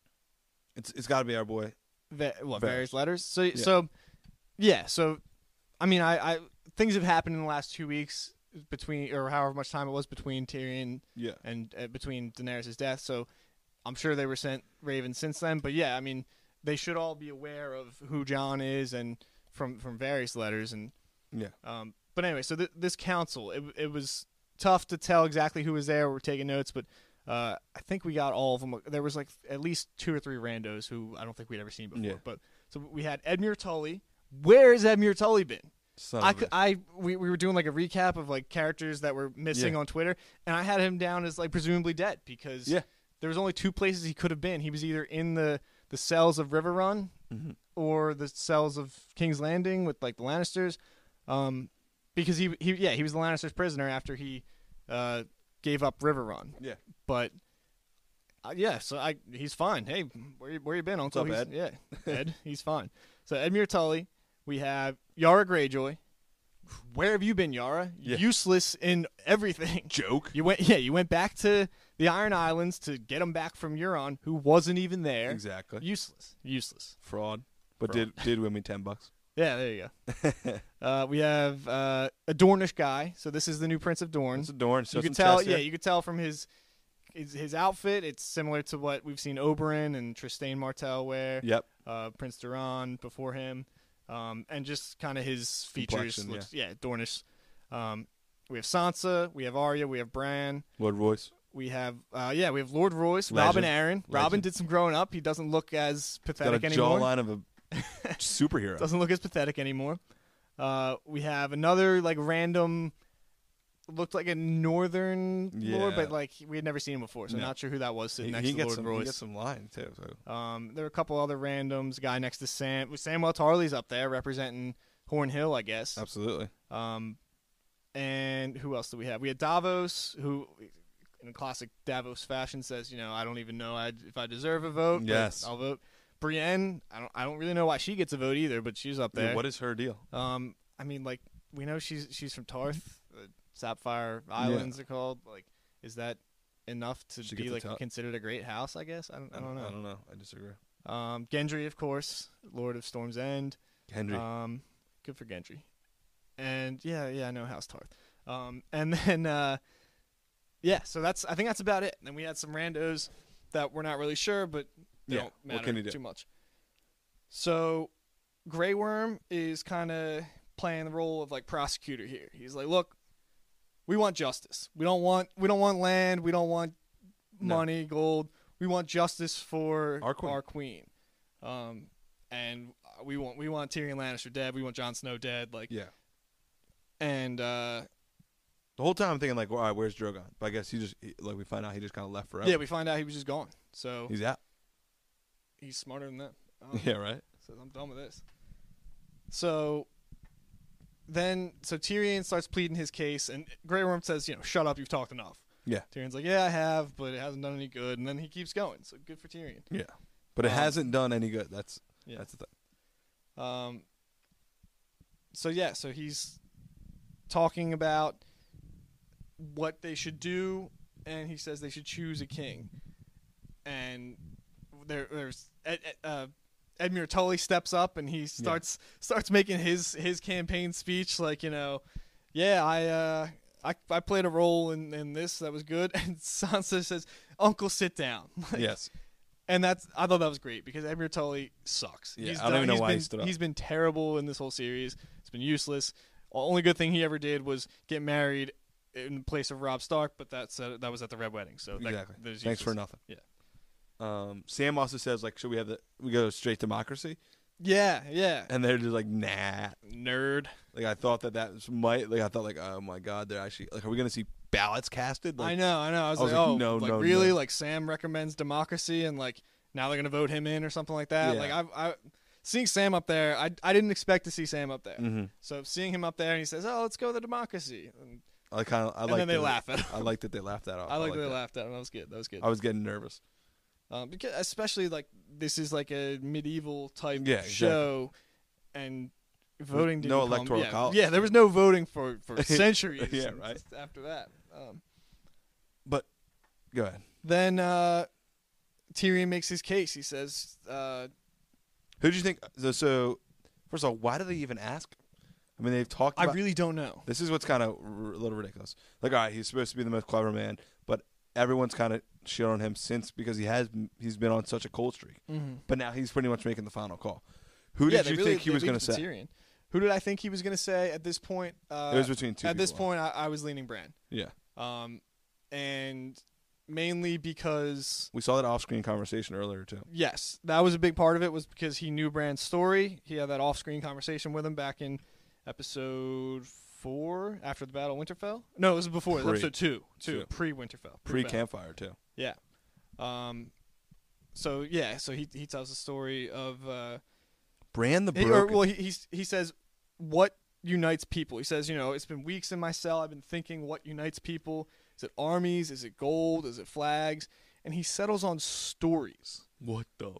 It's it's got to be our boy. Va- what Varys. various letters. So so yeah. So I mean, I, I things have happened in the last two weeks between, or however much time it was between Tyrion Yeah. and uh, between Daenerys' death. So I'm sure they were sent Raven since then. But yeah, I mean, they should all be aware of who Jon is and from from various letters and Yeah. um. But anyway, so th- this council, it it was tough to tell exactly who was there. We're taking notes, but. Uh, I think we got all of them. There was like at least two or three randos who I don't think we'd ever seen before. Yeah. But so we had Edmure Tully. Where has Edmure Tully been? Son I, of could, a- I we, we were doing like a recap of like characters that were missing Yeah. on Twitter, and I had him down as like presumably dead because Yeah. there was only two places he could have been. He was either in the the cells of River Run Mhm. or the cells of King's Landing with like the Lannisters, um, because he he yeah he was the Lannisters' prisoner after he uh, gave up River Run. Yeah. But uh, yeah, so I he's fine. Hey, where you, where you been, Uncle? up, He's- Ed? Yeah, Ed, he's fine. So Edmure Tully, we have Yara Greyjoy. Where have you been, Yara? Yeah. Useless in everything. Joke. You went, yeah, you went back to the Iron Islands to get him back from Euron, who wasn't even there. Exactly. Useless, useless. Fraud. But Fraud. did did win me ten bucks. Yeah, there you go. uh, we have uh, a Dornish guy. So this is the new Prince of Dorne. It's a Dorn. You could tell, yeah, you could tell from his, his his outfit. It's similar to what we've seen Oberyn and Trystane Martell wear. Yep. Uh, Prince Duran before him, um, and just kind of his features. Complexion, Looks, yeah. Dornish. Um, we have Sansa. We have Arya. We have Bran. Lord Royce. We have, uh, yeah, we have Lord Royce, Legend. Robin Arryn. Robin Legend. did some growing up. He doesn't look as Got a pathetic anymore. jawline of a superhero. Doesn't look as pathetic anymore. Uh, we have another like random, looked like a northern lord, Yeah. but like we had never seen him before, so No. not sure who that was sitting He, next he to gets Lord some. He Royce. gets some line too. So. Um, there were a couple other randoms. A guy next to Sam, Samwell Tarly's up there representing Horn Hill, I guess. Absolutely. Um, and who else do we have? We had Davos, who, in classic Davos fashion, says, you know, I don't even know I'd, if I deserve a vote. but Yes. I'll vote. Brienne, I don't, I don't really know why she gets a vote either, but she's up there. Yeah, what is her deal? Um, I mean, like we know she's she's from Tarth, the Sapphire Islands are called. Like, is that enough to She be gets a like top- considered a great house? I guess I don't, I don't know. I don't know. I disagree. Um, Gendry, of course, Lord of Storm's End. Henry. Um, good for Gendry. And yeah, yeah, I know House Tarth. Um, and then uh, yeah, so that's I think that's about it. Then we had some randos that we're not really sure, but they Yeah, don't what matter can you do? too much. So Grey Worm is kind of playing the role of like prosecutor here. He's like, look, we want justice. We don't want we don't want land. We don't want No. money, gold. We want justice for Our queen. Our queen. Um, and we want we want Tyrion Lannister dead. We want Jon Snow dead. Like, yeah. and uh, The whole time I'm thinking like, well, all right, where's Drogon? But I guess he just he, like we find out he just kind of left forever. yeah, we find out he was just gone. So He's out. he's smarter than that. Um, Yeah. Right. Says I'm done with this. So then, so Tyrion starts pleading his case, and Grey Worm says, "You know, shut up. You've talked enough." Yeah. Tyrion's like, "Yeah, I have, but it hasn't done any good." And then he keeps going. So good for Tyrion. Yeah. But it Um, hasn't done any good. That's Yeah. that's the thing. Um. So yeah, so he's talking about what they should do and he says they should choose a king. And there, there's Ed, uh, Edmure Tully steps up and he starts yeah. starts making his his campaign speech, like, you know, yeah, I uh, I I played a role in, in this that was good, and Sansa says, "Uncle, sit down." Like, yes. And that's I thought that was great because Edmure Tully sucks. Yeah, he's I don't done, even know he's why been, he stood up. He's been terrible in this whole series. It's been useless. The only good thing he ever did was get married in place of Robb Stark, but that's uh, that was at the Red Wedding. So that, exactly. that is Thanks useless. for nothing. Yeah. Um, Sam also says, like, should we have the we go straight democracy? Yeah, yeah. And they're just like, nah, nerd. Like, I thought that that was might. Like, I thought, like, oh my god, they're actually like, are we gonna see ballots casted? Like, I know, I know. I was, I was like, like, oh, no, like, no, really? no. Like, Sam recommends democracy, and like now they're gonna vote him in or something like that. Yeah. Like, I've, I seeing Sam up there, I, I didn't expect to see Sam up there. Mm-hmm. So seeing him up there, and he says, "Oh, let's go the democracy." And, I kind of, I and like. then they that, laugh at him. I like that they laughed that off. I like I that they that. laughed at him. That was good. That was good. I was getting nervous. Um, because especially like this is like a medieval type Yeah, exactly. show, and voting didn't no come- electoral yeah, college. Yeah, there was no voting for for centuries. Yeah, right. After that, um, But go ahead. then uh, Tyrion makes his case. He says, uh, Who do you think? So, so, first of all, why do they even ask? I mean, they've talked. "I about, really don't know." This is what's kind of r- a little ridiculous. Like, all right, he's supposed to be the most clever man, but everyone's kind of shit on him since because he has he's been on such a cold streak. Mm-hmm. But now he's pretty much making the final call. Who Yeah, did they you really- think he they was leave going it to say? Tyrion. Who did I think he was going to say at this point? Uh, It was between two. At this people. point, I, I was leaning Bran, yeah, um, and mainly because we saw that off-screen conversation earlier too. yes, that was a big part of it. Was because he knew Bran's story. He had that off-screen conversation with him back in episode four after the Battle of Winterfell. No, it was before. It was Pre. episode two, two Two. pre-Winterfell, Pre-campfire too. Yeah. Um. So yeah, so he he tells the story of uh, Bran the he, Broken. or, well he he's, he says what unites people. He says, you know, it's been weeks in my cell. I've been thinking what unites people. Is it armies? Is it gold? Is it flags? And he settles on stories. what the?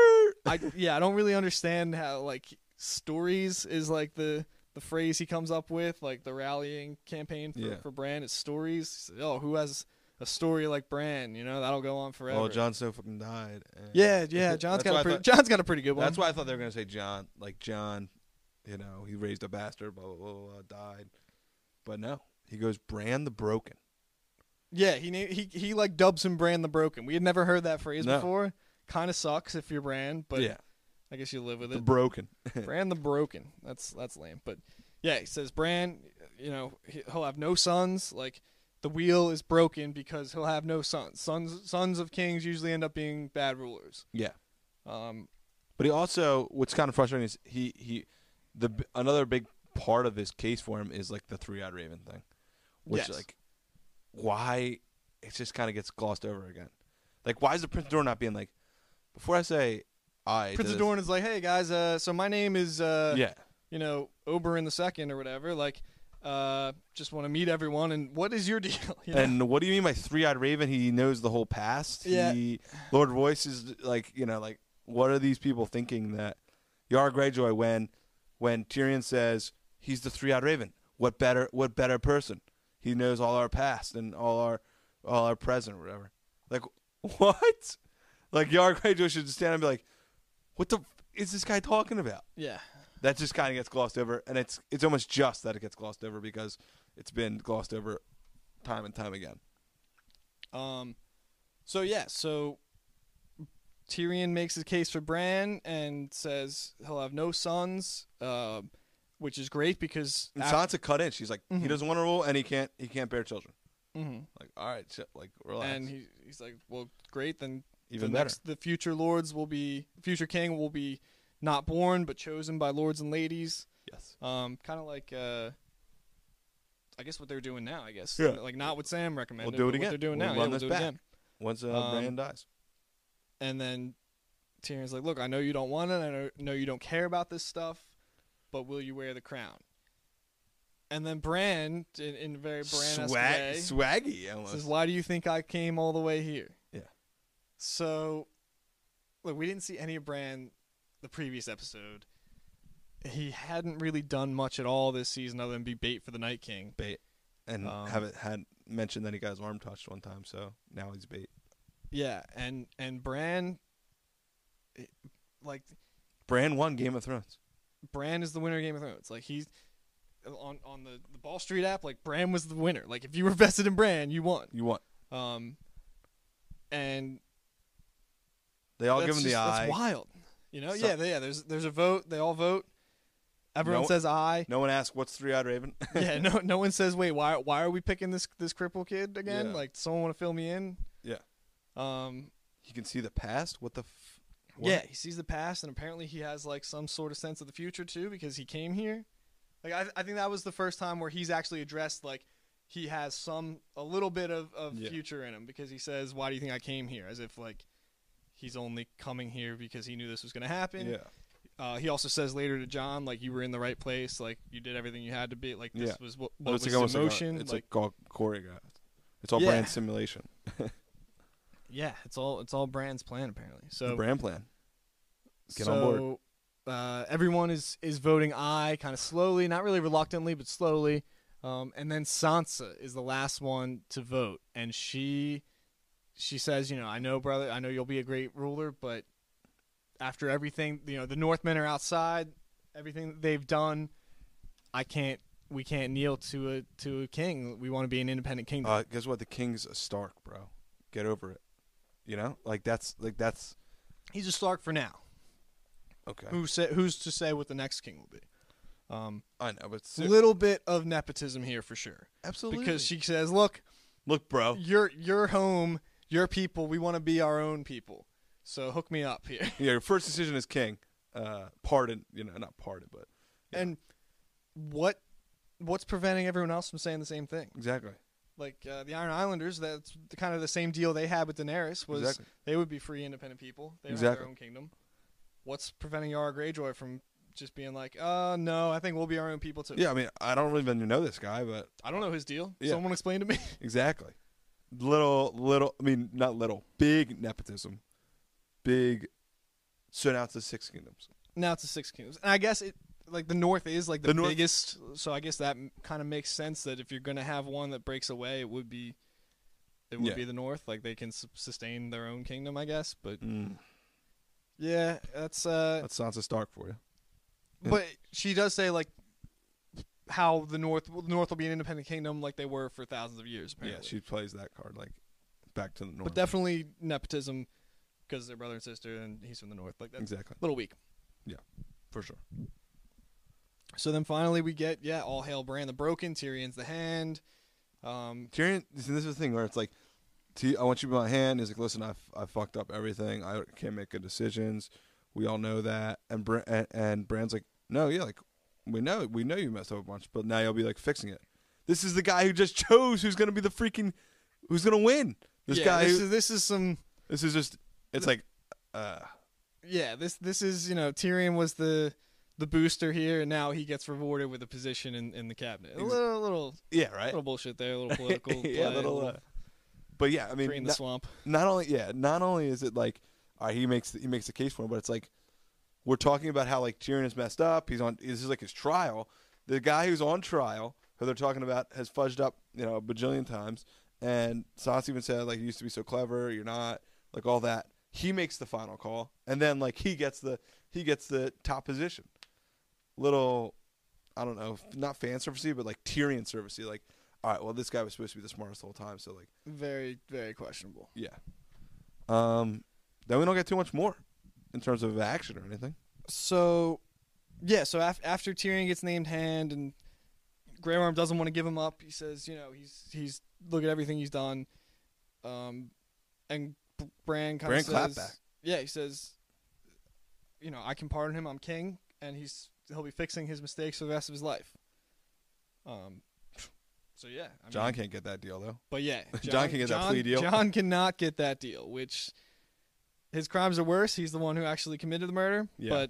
I yeah, I don't really understand how like stories is like the the phrase he comes up with, like the rallying campaign for, Yeah. for Bran is stories. Oh, who has a story like Bran? You know, that'll go on forever. Well, Jon Snow fucking died. and- yeah, yeah, John's That's why got I a pretty, thought- John's got a pretty good one. That's why I thought they were going to say John, like John, you know, he raised a bastard, blah, blah, blah, blah, died. But no, he goes Bran the Broken. Yeah, he na- he he like dubs him Bran the Broken. We had never heard that phrase No. before. Kind of sucks if you're Bran, but yeah, I guess you live with the it. Broken. Bran the Broken. That's that's lame. But yeah, he says Bran, you know, he- he'll have no sons. Like the wheel is broken because he'll have no sons. Sons sons of kings usually end up being bad rulers. Yeah. Um, But he also, what's kind of frustrating is he, he the b- another big part of his case for him is like the three-eyed raven thing, which Yes. like why it just kind of gets glossed over again. Like, why is the Prince of Dorne not being like, before I say I Prince to of this- Dorne is like, hey guys, uh, so my name is uh, yeah, you know, Oberyn the Second or whatever. Like, uh, just want to meet everyone. And what is your deal? You know? and what do you mean by three-eyed raven? He knows the whole past. Yeah. He, Lord Royce is like, you know, like what are these people thinking that Yara Greyjoy when when Tyrion says he's the three-eyed raven? What better what better person? He knows all our past and all our all our present or whatever. Like what? Like Yara Greyjoy should just stand and be like, what the f- is this guy talking about? yeah. That just kind of gets glossed over, and it's it's almost just that it gets glossed over because it's been glossed over time and time again. Um, so yeah, so Tyrion makes his case for Bran and says he'll have no sons, uh, which is great because And af- Sansa cut in. She's like, he Mhm. doesn't want to rule, and he can't he can't bear children. Mhm. Like, all right, shit, like relax. and he, he's like, well, great. Then Even the better. next, the future lords will be future king will be not born but chosen by lords and ladies. Yes. Um, kind of like uh, I guess what they're doing now. I guess Yeah. like not what Sam recommended. We'll do it but again. What they're doing We'll now. run Yeah, we'll this do it back. again. Once uh, Um, Bran dies. And then Tyrion's like, look, I know you don't want it. I know, know you don't care about this stuff, but will you wear the crown? And then Bran, in, in a very Bran-esque Swag, way, swaggy almost. says, why do you think I came all the way here? Yeah. So, look, we didn't see any of Bran the previous episode. He hadn't really done much at all this season other than be bait for the Night King. Bait. and Um, haven't had mentioned that he got his arm touched one time, so now he's bait. Yeah, and and Bran, it- like Bran won Game of Thrones. Bran is the winner of Game of Thrones. Like he's on on the the Ball Street app. Like Bran was the winner. Like if you were vested in Bran, you won. You won. Um, and They all that's give him the just- eye. That's wild. You know? So- yeah, they, yeah. There's there's a vote. They all vote. Everyone No- says aye. No one asks what's three-eyed raven. Yeah. No. No one says wait. Why why are we picking this this cripple kid again? Yeah. Like someone want to fill me in? Yeah. Um. He can see the past. What the? F- what? Yeah, he sees the past, and apparently he has like some sort of sense of the future too, because he came here. Like I, I think that was the first time where he's actually addressed like he has some a little bit of, of Yeah. future in him, because he says, "Why do you think I came here?" As if like he's only coming here because he knew this was going to happen. Yeah. Uh, he also says later to John, like, you were in the right place, like you did everything you had to be, like this Yeah. was what, But what it's was like almost in like a- motion. it's like, like all choreographed. It's all Yeah. Bran's simulation. yeah, it's all it's all Bran's plan apparently. So the Bran plan. Get so, on board. Uh, everyone is, is voting aye, kind of slowly, not really reluctantly, but slowly. Um, and then Sansa is the last one to vote, and she she says, you know, I know, brother, I know you'll be a great ruler, but after everything, you know, the Northmen are outside, everything that they've done, I can't, we can't kneel to a to a king. We want to be an independent kingdom. Uh, guess what? The king's a Stark, bro. Get over it. You know, like that's like that's He's a Stark for now. okay. Who say, who's to say what the next king will be? Um, I know, but a little bit of nepotism here for sure. absolutely Because she says, "Look, look, bro. your your home, your people. We want to be our own people. So hook me up here." Yeah, your first decision is king. Uh, pardon, you know, not pardon, but yeah. And what what's preventing everyone else from saying the same thing? exactly, Like uh, the Iron Islanders, that's the, kind of the same deal they had with Daenerys. Was exactly. they would be free, independent people. They would have Exactly. their own kingdom. What's preventing Yara Greyjoy from just being like, "Uh, no, I think we'll be our own people too"? Yeah, I mean, I don't really even know this guy, but I don't know his deal. Yeah. Someone explain to me. exactly. Little, little. I mean, not little. Big nepotism. Big. So now it's the Six Kingdoms. Now it's the Six Kingdoms, and I guess it like the North is like the, The North- biggest. So I guess that kind of makes sense that if you're gonna have one that breaks away, it would be it would Yeah. be the North. Like they can su- sustain their own kingdom, I guess. But Mm. yeah, that's uh. That's Sansa Stark for you. yeah. But she does say like how the North the North will be an independent kingdom, like they were for thousands of years. Yeah, Apparently. she plays that card like back to the north. But definitely nepotism because they're brother and sister, and he's from the North. Like that's exactly, a little weak. for sure. So then finally we get yeah, all hail Bran the Broken, Tyrion's the Hand. Um, Tyrion, this is the thing where it's like, T- I want you to be my hand. He's like, listen, I've I fucked up everything. I can't make good decisions. We all know that. And Bran, and, and Bran's like, no, yeah, like we know we know you messed up a bunch, but now you'll be like fixing it. This is the guy who just chose who's gonna be the freaking, who's gonna win. This yeah, guy. This who, is this is some. this is just. It's like, uh, Yeah, this this is you know Tyrion was the the booster here, and now he gets rewarded with a position in, in the cabinet. A Ex- little little yeah, right. little bullshit there, a little political. yeah, play, little. Uh, but yeah, I mean, tree in the not, swamp. not only yeah, not only is it like, all right, he makes he makes a case for him, but it's like, we're talking about how like Tyrion is messed up. He's on. This is like his trial. The guy who's on trial, who they're talking about, has fudged up, you know, a bajillion times. And Sansa even said like, you used to be so clever. You're not. Like all that. He makes the final call, and then like he gets the he gets the top position. Little, I don't know, not fan servicey, but like Tyrion servicey. Like, all right, well, this guy was supposed to be the smartest the whole time, so like, Very very questionable. yeah. Um, then we don't get too much more in terms of action or anything. So, yeah. So af- after Tyrion gets named Hand and Grey Worm doesn't want to give him up, he says, you know, he's he's look at everything he's done, um, and B- Bran kind Bran of clapped says, back. yeah, he says, you know, I can pardon him. I'm king, and he's he'll be fixing his mistakes for the rest of his life. Um. So yeah, I John mean, can't get that deal though. but yeah, John, John can get that John- plea deal. John cannot get that deal, which his crimes are worse. He's the one who actually committed the murder. Yeah. But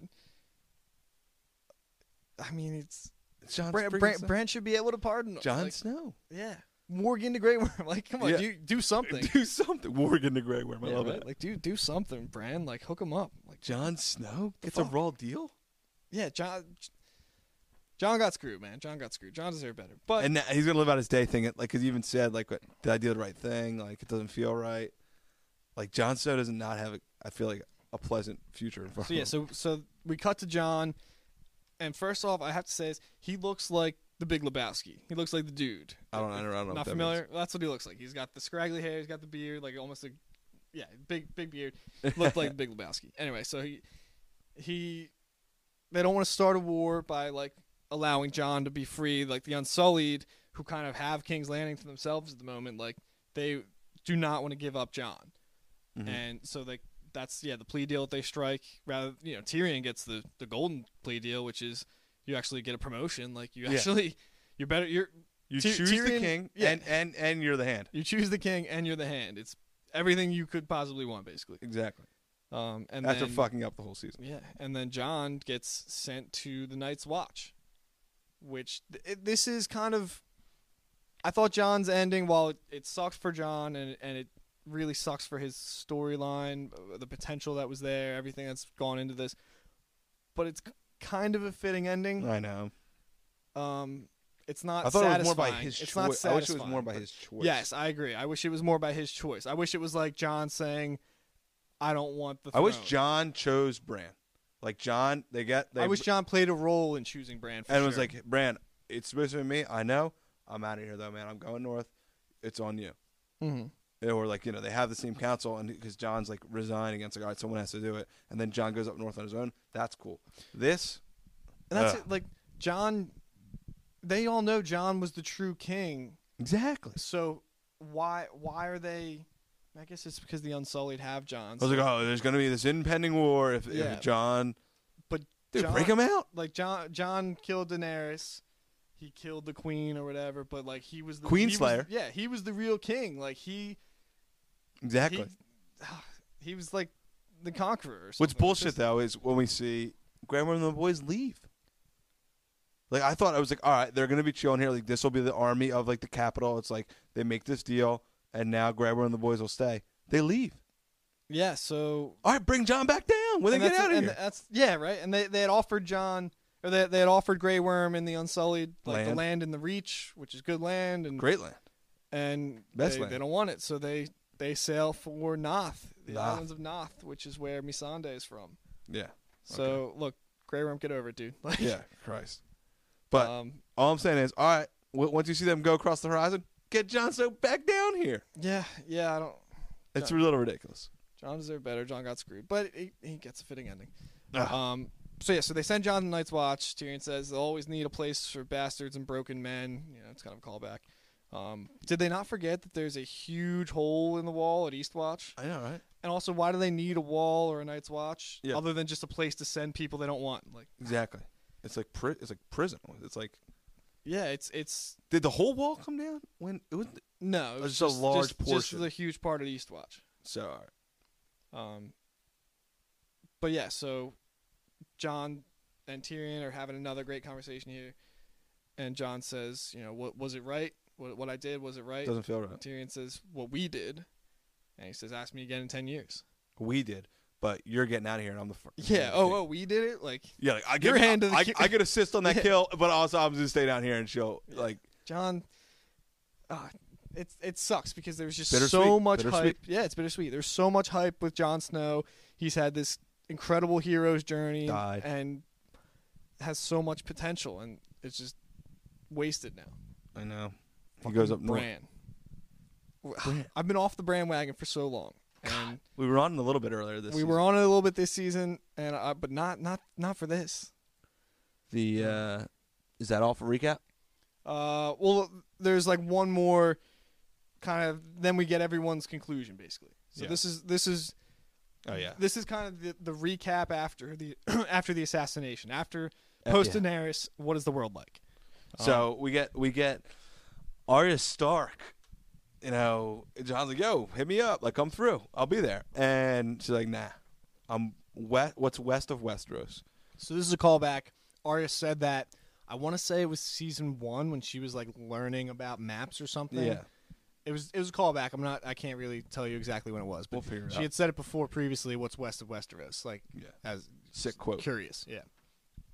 I mean, it's It's Jon Bran, freaking Bran, Snow. Bran should be able to pardon him. Jon Like, Snow. yeah, Morgan the Grey Worm. Like, come on, Yeah. do do something. Do something. Morgan the Grey Worm. I Yeah, love right? it. Like, do do something, Bran. Like, hook him up. Like, Jon Snow The gets a fuck? raw deal. yeah, John. John got screwed, man. John got screwed. John deserved better. But And now he's gonna live out his day thinking, like, because he even said, like, what, did I do the right thing? Like, it doesn't feel right. Like, Jon Snow does not have, a, I feel like, a pleasant future in front so of yeah, him. so so we cut to John, and first off, I have to say is he looks like the Big Lebowski. He looks like the dude. I don't, I don't, I don't know. Not what that familiar? means. Well, that's what he looks like. He's got the scraggly hair. He's got the beard, like almost a, yeah, big big beard. Looked like the Big Lebowski. Anyway, so he he, they don't want to start a war by like allowing John to be free, like the Unsullied, who kind of have King's Landing to themselves at the moment. Like they do not want to give up John, Mhm. and so they that's yeah the plea deal that they strike. Rather, you know, Tyrion gets the the golden plea deal, which is you actually get a promotion. Like you Yeah. actually you're better. You're You Ty- choose the Tyrion- king, yeah. and, and, and you're the hand. You choose the king and you're the hand. It's everything you could possibly want, basically. Exactly. Um, and After then, fucking up the whole season. yeah, and then John gets sent to the Night's Watch, which th- it, this is kind of. I thought John's ending, while it, it sucks for John and and it really sucks for his storyline, uh, the potential that was there, everything that's gone into this, but it's k- kind of a fitting ending. I know. Um, it's not. I thought satisfying. it was more by his it's choice. not I wish it was satisfying, more by but- his choice. Yes, I agree. I wish it was more by his choice. I wish it was like John saying, "I don't want the." I wish throne." John chose Bran. Like John, they get. They, I wish John played a role in choosing Bran. For and sure. was like, Bran, it's supposed to be me. I know. I'm out of here though, man. I'm going north. It's on you. Mhm. Or like, you know, they have the same council, and because John's like resigning against, like, all right, someone has to do it, and then John goes up north on his own. That's cool. This, and that's Ugh. it. Like John, they all know John was the true king. exactly. So why why are they? I guess it's because the Unsullied have John. I was so- like, oh, there's gonna be this impending war if, Yeah. if John, but dude, John, break him out. Like John, John killed Daenerys. He killed the queen or whatever, but like he was the Queen he was- Slayer. yeah, he was the real king. Like he Exactly. He, he was like the conqueror. Or What's something. It's bullshit just- though is when we see Grandma and the boys leave. Like I thought, I was like, all right, they're gonna be chilling here. Like this will be the army of like the capital. It's like they make this deal, and now Grandma and the boys will stay. They leave. Yeah. So All right, bring John back down. When they and get that's- out of and here. That's yeah, right. And they they had offered John, or they they had offered Grey Worm in the Unsullied, like the Land. land in the Reach, which is good land, and Great land. and Best they, land. they don't want it, so they they sail for Noth, the Noth. islands of Noth, which is where Missandei is from. Yeah. So look, Grey Worm, get over it, dude. Like, Yeah. Christ. But um, all I'm saying is, all right, w- once you see them go across the horizon, get Jon Snow back down here. yeah, yeah, I don't. It's John- a little ridiculous. John deserved better. John got screwed, but he, he gets a fitting ending. Ugh. Um, so yeah, so they send John to Night's Watch. Tyrion says they'll always need a place for bastards and broken men. You know, it's kind of a callback. Um, did they not forget that there's a huge hole in the wall at Eastwatch? I know, right? And also, why do they need a wall or a Night's Watch Yeah. other than just a place to send people they don't want? Like, Exactly. It's like pri- it's like prison. It's like, yeah, it's it's did the whole wall come down when it was? no, It's it's just a large just, portion. just a huge part of Eastwatch. So all right. Um, but yeah, so John and Tyrion are having another great conversation here, and John says, "You know, what was it right? What what I did was it right?" Doesn't feel right. And Tyrion says, "What we did," and he says, "Ask me again in ten years." We did, but you're getting out of here, and I'm the first. Yeah. Oh, oh, we did it. Like Yeah, like I Your get hand to the I, ki- I, I get assist on that Yeah. kill, but also I'm just stay down here and she'll like. John. Uh, it's it sucks because there's just Bittersweet. so much Bittersweet. hype. Yeah, it's bittersweet. There's so much hype with Jon Snow. He's had this incredible hero's journey Died. and has so much potential, and it's just wasted now. I know. He goes up north. Bran. Bran. I've been off the Bran wagon for so long, and We were on it a little bit earlier this. we season. were on it a little bit this season, and I, but not not not for this. The uh, is that all for recap? Uh, well, there's like one more kind of. Then we get everyone's conclusion basically. So Yeah. this is this is Oh yeah. this is kind of the, the recap after the after the assassination, after Uh, post yeah. Daenerys. What is the world like? So we get we get Arya Stark. You know, John's like, "Yo, hit me up. Like, come through. I'll be there." And she's like, "Nah, I'm west. What's west of Westeros?" So this is a callback. Arya said that. I want to say it was season one when she was like learning about maps or something. Yeah, It was it was a callback. I'm not. I can't really tell you exactly when it was, but we'll figure it she out. had said it before previously. What's west of Westeros? Like Yeah, as sick quote. curious. Yeah.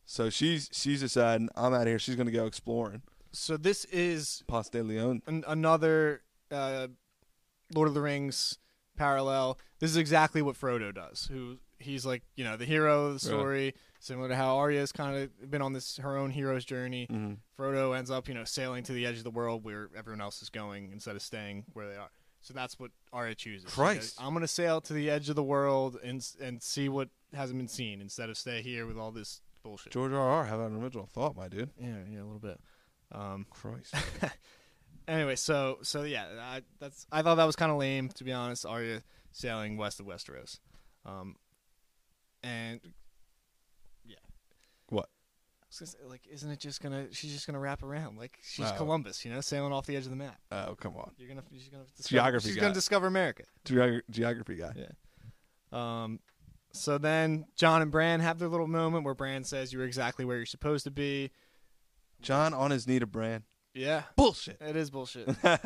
So she's she's deciding I'm out of here. She's gonna go exploring. So this is Ponce de Leon. an, another uh, Lord of the Rings parallel. This is exactly what Frodo does. Who he's like, you know, the hero of the story, yeah. Similar to how Arya's kind of been on this her own hero's journey. Mm-hmm. Frodo ends up, you know, sailing to the edge of the world where everyone else is going instead of staying where they are. So that's what Arya chooses. Christ. Goes, I'm going to sail to the edge of the world and and see what hasn't been seen instead of stay here with all this bullshit. George R. R. have an original thought, my dude. Yeah, yeah, a little bit. Um, Christ. Anyway, so so yeah, I, that's I thought that was kind of lame, to be honest. Arya sailing west of Westeros, um, and yeah. What? I was gonna say, like, isn't it just gonna? She's just gonna wrap around, like she's Oh. Columbus, you know, sailing off the edge of the map. Oh, come on. You're gonna, she's gonna discover, Geography She's guy. gonna discover America. Geog- geography guy. Yeah. Um. So then John and Bran have their little moment where Bran says, "You're exactly where you're supposed to be." John on his knee to Bran. Yeah. Bullshit. It is bullshit.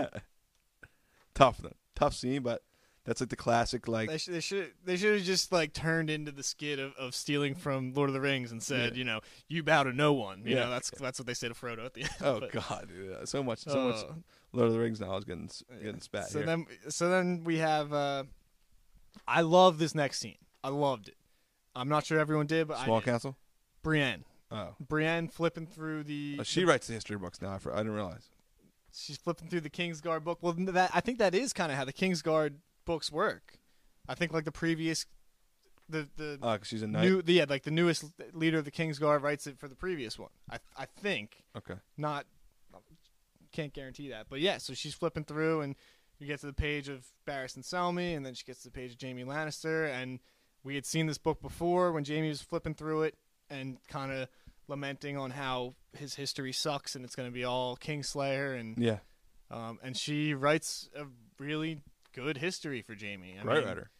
Tough though. Tough scene, but that's like the classic like They should they should they should have just like turned into the skit of, of stealing from Lord of the Rings and said, Yeah. you know, you bow to no one. You Yeah. know, that's that's what they say to Frodo at the end. oh But, god, dude. So much so much uh, Lord of the Rings knowledge getting getting yeah. spat So here. then so then we have uh I love this next scene. I loved it. I'm not sure everyone did, but Small I did. Council? Brienne. Oh. Brienne flipping through the Oh, she the- writes the history books now. I, for, I didn't realize. she's flipping through the Kingsguard book. Well, that I think that is kind of how the Kingsguard books work. I think like the previous the the Oh, 'cause she's a knight. new the, yeah, like the newest leader of the Kingsguard writes it for the previous one. I I think. Okay. Not can't guarantee that. But yeah, so she's flipping through and you get to the page of Barristan Selmy and then she gets to the page of Jaime Lannister, and we had seen this book before when Jaime was flipping through it and kind of lamenting on how his history sucks and it's going to be all Kingslayer, and Yeah. um, and she writes a really good history for Jaime. I Great mean, writer.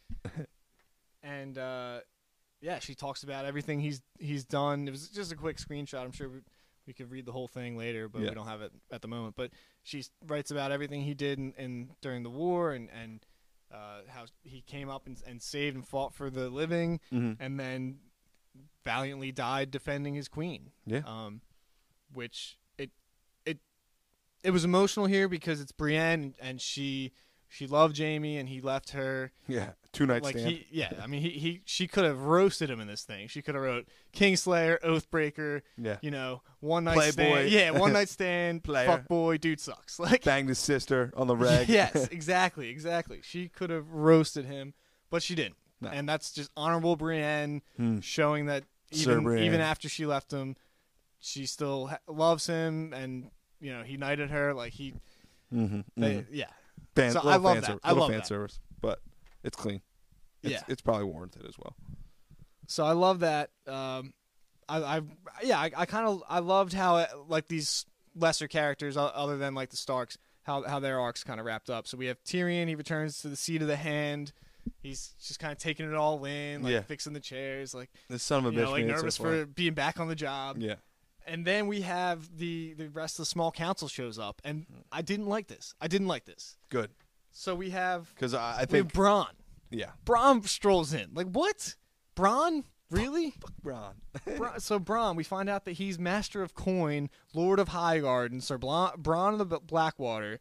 and uh, yeah, she talks about everything he's he's done. It was just a quick screenshot. I'm sure we, we could read the whole thing later, but Yeah. we don't have it at the moment. But she writes about everything he did in, in during the war and and uh, how he came up and, and saved and fought for the living, Mm-hmm. and then valiantly died defending his queen. Yeah. Um, which it it it was emotional here because it's Brienne and she she loved Jaime and he left her. Yeah. Two night Like stand. he, yeah, I mean, he, he, she could have roasted him in this thing. She could have wrote Kingslayer, Oathbreaker, yeah. you know, one night Playboy. stand, yeah, one night stand, Player. fuck boy, dude sucks. Like, Banged his sister on the reg. yes, exactly, exactly. She could have roasted him, but she didn't, No. and that's just honorable Brienne Hmm. showing that Sir even Brienne. even after she left him, she still ha- loves him, and you know, he knighted her. Like he, Mm-hmm. they, mm-hmm. yeah, Fan, So little I love fan that. Service, I little love fan that. service, but it's clean. It's, yeah. It's probably warranted as well. So I love that. Um, I, I yeah, I, I kind of I loved how it, like these lesser characters, o- other than like the Starks, how how their arcs kind of wrapped up. So we have Tyrion. He returns to the seat of the hand. He's just kind of taking it all in, like Yeah. fixing the chairs, like This son of a you bitch know, like made it so nervous far. for being back on the job. Yeah. And then we have the the rest of the small council shows up, and I didn't like this. I didn't like this. Good. So we have Because I, I we have think. Bronn. Yeah. Bronn strolls in. Like what? Bronn? Really? Bron. Bron, so Bronn, we find out that he's Master of Coin, Lord of Highgarden, and Sir Bla- Bronn of the B- Blackwater.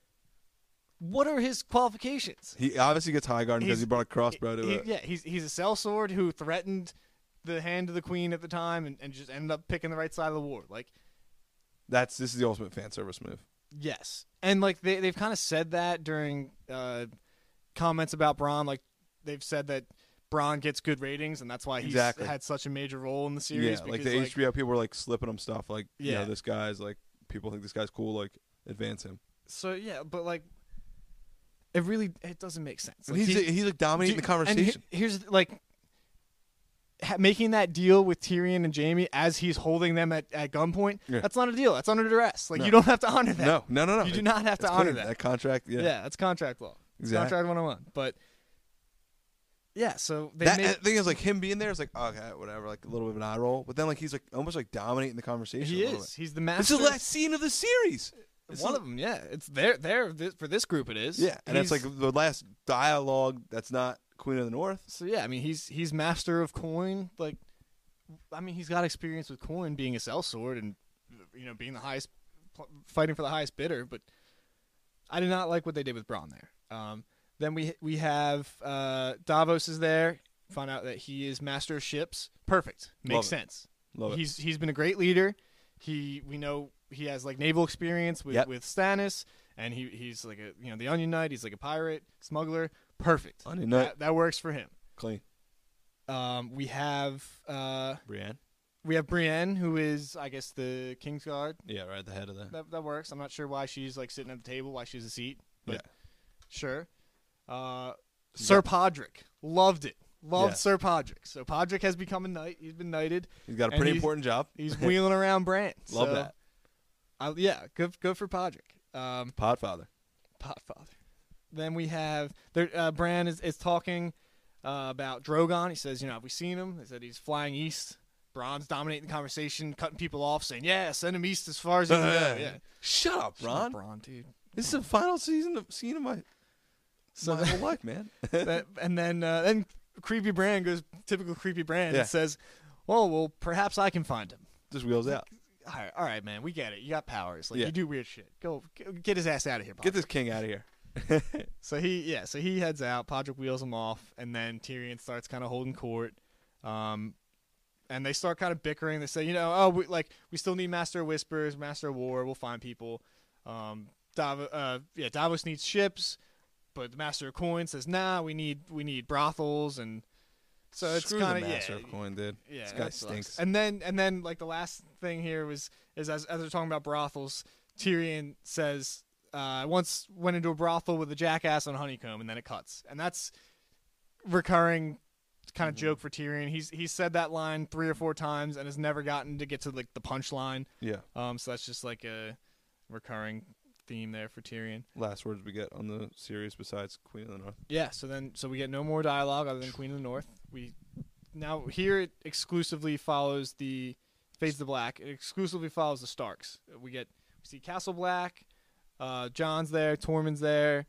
What are his qualifications? He obviously gets high guard because He's- he brought a crossbow to He- it. yeah, he's he's a sellsword who threatened the hand of the queen at the time and, and just ended up picking the right side of the war. Like, That's this is the ultimate fan service move. yes, and like they they've kind of said that during uh, comments about Bronn. Like they've said that Bronn gets good ratings, and that's why he's Exactly. had such a major role in the series. Yeah, like because, the H B O people were like slipping him stuff. Like, you Yeah. know, this guy's like people think this guy's cool. Like, advance him. So yeah, but like, it really it doesn't make sense. And Like, he's he- he's like dominating do- the conversation. And he- here's like ha- making that deal with Tyrion and Jaime as he's holding them at, at gunpoint. Yeah. That's not a deal. That's under duress. Like No. you don't have to honor that. no, no, no, no. You do It- not have to it's honor clean. that. That contract. Yeah. Yeah, that's contract law. Exactly. Contract one oh one. But yeah, so they That made, and the thing is, like him being there is like okay, whatever, like a little bit of an eye roll. But then like he's like almost like dominating the conversation. he a little is. bit. He's the This master. is the last scene of the series. This one is- of them. Yeah, it's there. There this, for this group. It is. Yeah, and it's He's- like the last dialogue that's not Queen of the North. so. Yeah, I mean he's he's master of coin. Like I mean, he's got experience with Corn being a sellsword and you know being the highest, fighting for the highest bidder. But I did not like what they did with Braun there. Um, then we we have uh, Davos is there. Found out that he is master of ships. Perfect, makes Love it. sense. Love it. He's he's been a great leader. He we know he has like naval experience with Yep. with Stannis, and he he's like a you know the Onion Knight. He's like a pirate smuggler. Perfect. Onion Knight. That, that works for him. Clean. Um, we have uh, Brienne. we have Brienne, who is I guess the Kingsguard. Yeah, right at the head of the. That that works. I'm not sure why she's like sitting at the table, why she has a seat. But Yeah. sure. Uh, Sir Podrick loved it. Loved Yeah. Sir Podrick. So Podrick has become a knight. He's been knighted. He's got a and pretty he's- important job. He's wheeling around Bran. Love So, that. I, yeah, good good for Podrick. Um, Podfather. Podfather. Then we have there. Uh, Bran is is talking uh, about Drogon. He says, you know, have we seen him? They said he's flying east. Braun's dominating the conversation, cutting people off, saying, "Yeah, send him east as far as you can go." Yeah, Shut up, Ron. Braun, dude. This is the final season of scene of my, So my whole life, man. that, and then uh, then creepy Bran goes typical creepy Bran Yeah. and says, "Well, well, perhaps I can find him." Just wheels out. All right, all right, man, we get it. You got powers, like Yeah. you do weird shit. Go, go get his ass out of here. Get Podrick. this king out of here. So he, yeah, so he heads out. Podrick wheels him off, and then Tyrion starts kind of holding court. Um, and they start kind of bickering. They say, you know, oh, we, like we still need Master of Whispers, Master of War. We'll find people. Um, Davos, uh, yeah, Davos needs ships, but the Master of Coin says, nah, we need we need brothels, and so it's Screw kind the of yeah, master of coin, dude. yeah, This guy that sucks. stinks. And then and then like the last thing here was is as as they're talking about brothels, Tyrion says, uh, "I once went into a brothel with a jackass on honeycomb," and then it cuts, and that's recurring kind of Mhm. joke for Tyrion. He's he's said that line three or four times and has never gotten to get to like the punchline. Yeah. Um, so that's just like a recurring theme there for Tyrion. Last words we get on the series besides Queen of the North. Yeah. So then so we get no more dialogue other than Queen of the North. We now here it exclusively follows the fades to black. It exclusively follows the Starks. We get we see Castle Black. Uh, John's there. Tormund's there.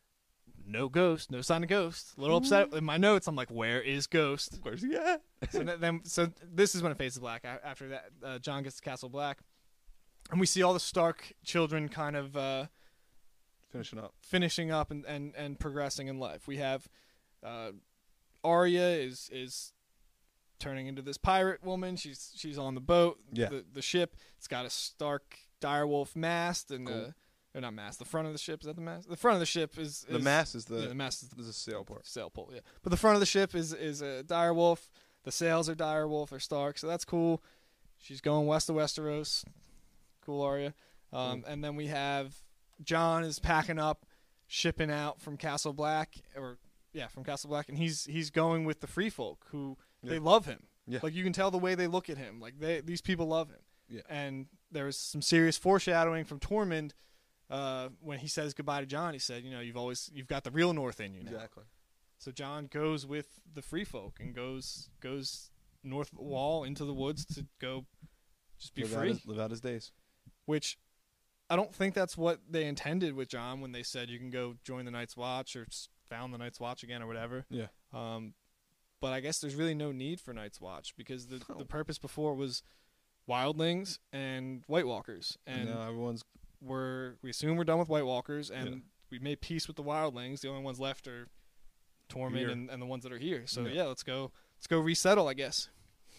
No Ghost. No sign of Ghost. A little upset in my notes. I'm like, where is Ghost? Where's he at? So then, then, so this is when it fades to black. A- After that, uh, John gets to Castle Black, and we see all the Stark children kind of uh, Finishing up. finishing up and, and, and progressing in life. We have uh, Arya is is turning into this pirate woman. She's she's on the boat. Yeah. The the ship. It's got a Stark direwolf mast and Cool. uh, or not mast. The front of the ship is that the mast. The front of the ship is, is The mast is the, yeah, the mast is the is the sail part. sail pole, yeah. But the front of the ship is is a direwolf. The sails are direwolf or Stark, so that's cool. She's going west of Westeros. Cool, Arya. Um, Cool. And then we have John is packing up, shipping out from Castle Black, or yeah, from Castle Black, and he's he's going with the Free Folk who they Yeah. love him. Yeah. Like you can tell the way they look at him. Like they these people love him. Yeah. And there was some serious foreshadowing from Tormund. Uh, when he says goodbye to John, he said, "You know, you've always you've got the real North in you now." Exactly. So John goes with the Free Folk and goes goes north of the wall into the woods to go just be live Out free. his, live out his days. Which I don't think that's what they intended with John when they said you can go join the Night's Watch or s- found the Night's Watch again or whatever. Yeah. Um, but I guess there's really no need for Night's Watch because the No. the purpose before was wildlings and White Walkers, and now everyone's we're we assume we're done with White Walkers and Yeah. we made peace with the wildlings. The only ones left are Tormund Here. and, and the ones that are here. So Yeah. yeah. let's go let's go resettle, I guess.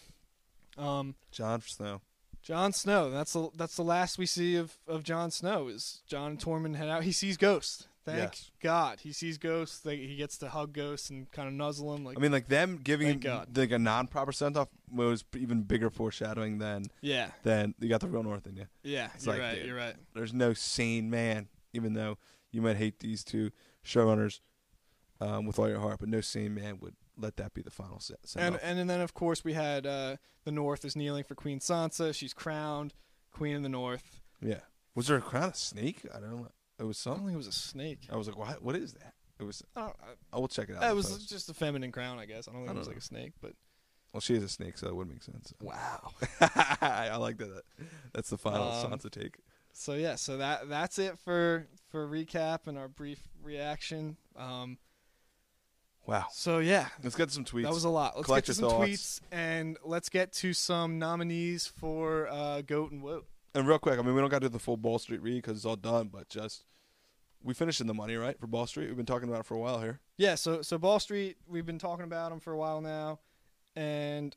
Um, Jon Snow. Jon Snow. That's the that's the last we see of, of Jon Snow. Is Jon and Tormund head out? He sees Ghost. Thank Yes. God he sees Ghost. They, he gets to hug Ghost and kind of nuzzle him. Like I mean, like them giving Thank him God. like a non-proper send off was even bigger foreshadowing than yeah, than you got the real North in you. yeah. It's You're like, right. dude. You're right. There's no sane man, even though you might hate these two showrunners um, with all your heart, but no sane man would let that be the final set. And, and and then of course we had uh, the North is kneeling for Queen Sansa. She's crowned Queen of the North. yeah, was there a crown of snake? I don't know. It was I don't something. think it was a snake. I was like, what? What is that? It was. I don't, I will check it out. I, in it the was post. just a feminine crown, I guess. I don't think I it was don't like a snake, but Well, she is a snake, so that would make sense. wow. I like that. That's the final Um, Sansa take. So yeah, so that that's it for for recap and our brief reaction. Um, Wow. So yeah, Let's get some tweets. that was a lot. Let's Collect get to your some thoughts. tweets and let's get to some nominees for uh, GOAT and Woat. And real quick, I mean, we don't got to do the full Ball Street read because it's all done, but just we finished in the money, right, for Ball Street? We've been talking about it for a while here. Yeah, so so Ball Street, we've been talking about them for a while now, and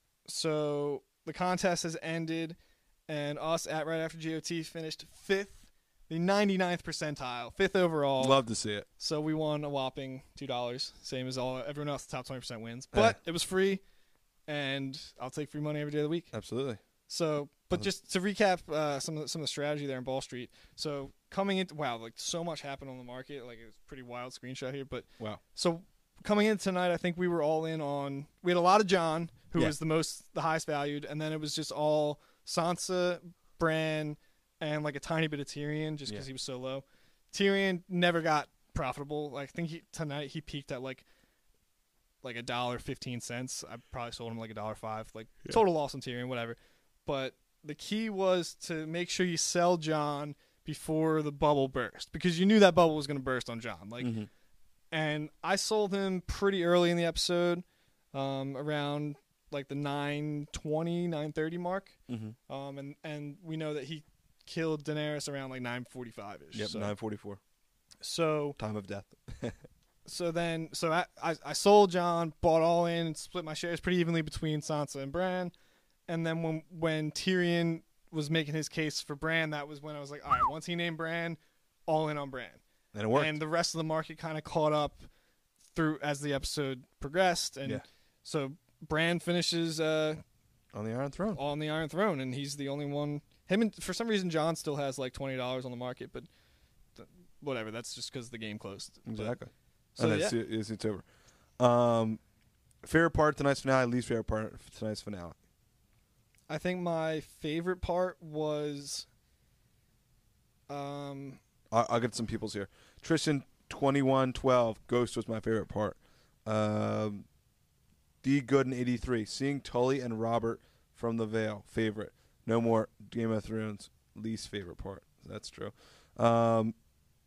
so the contest has ended, and us at Right After G O T finished fifth, the ninety-ninth percentile, fifth overall. Love to see it. So we won a whopping two dollars, same as all everyone else. The top twenty percent wins, but it was free, and I'll take free money every day of the week. Absolutely. So, but just to recap uh, some of the, some of the strategy there in Ball Street. So coming into wow, like so much happened on the market, like it was a pretty wild screenshot here. But Wow. so coming in tonight, I think we were all in on. We had a lot of John, who Yeah. was the most, the highest valued, and then it was just all Sansa, Bran, and like a tiny bit of Tyrion, just because Yeah. he was so low. Tyrion never got profitable. Like I think he, tonight he peaked at like like a dollar fifteen cents. I probably sold him like a dollar five. Like Yeah. total loss on Tyrion, whatever. But the key was to make sure you sell John before the bubble burst, because you knew that bubble was going to burst on John. Like, Mhm. and I sold him pretty early in the episode, um, around like the nine twenty, nine thirty mark. Mhm. Um, and, and we know that he killed Daenerys around like nine forty-five ish. Yep. So, Nine forty-four. so, Time of death. so then, so I, I, I sold John, bought all in, and split my shares pretty evenly between Sansa and Bran. And then when when Tyrion was making his case for Bran, that was when I was like, all right, once he named Bran, all in on Bran. And it worked. And the rest of the market kind of caught up through as the episode progressed. And Yeah. so Bran finishes uh, On the Iron Throne. on the Iron Throne, and he's the only one. Him and for some reason, John still has like twenty dollars on the market, but th- whatever. That's just because the game closed. But- Exactly. so and yeah. it's, it's, it's over. Um, favorite part of tonight's finale, least favorite part of tonight's finale. I think my favorite part was, um, I'll, I'll get some people's here. Tristan twenty-one twelve. Ghost was my favorite part. Um, D Gooden eighty-three. Seeing Tully and Robert from the Vale. Favorite. No more Game of Thrones. Least favorite part. That's true. Um,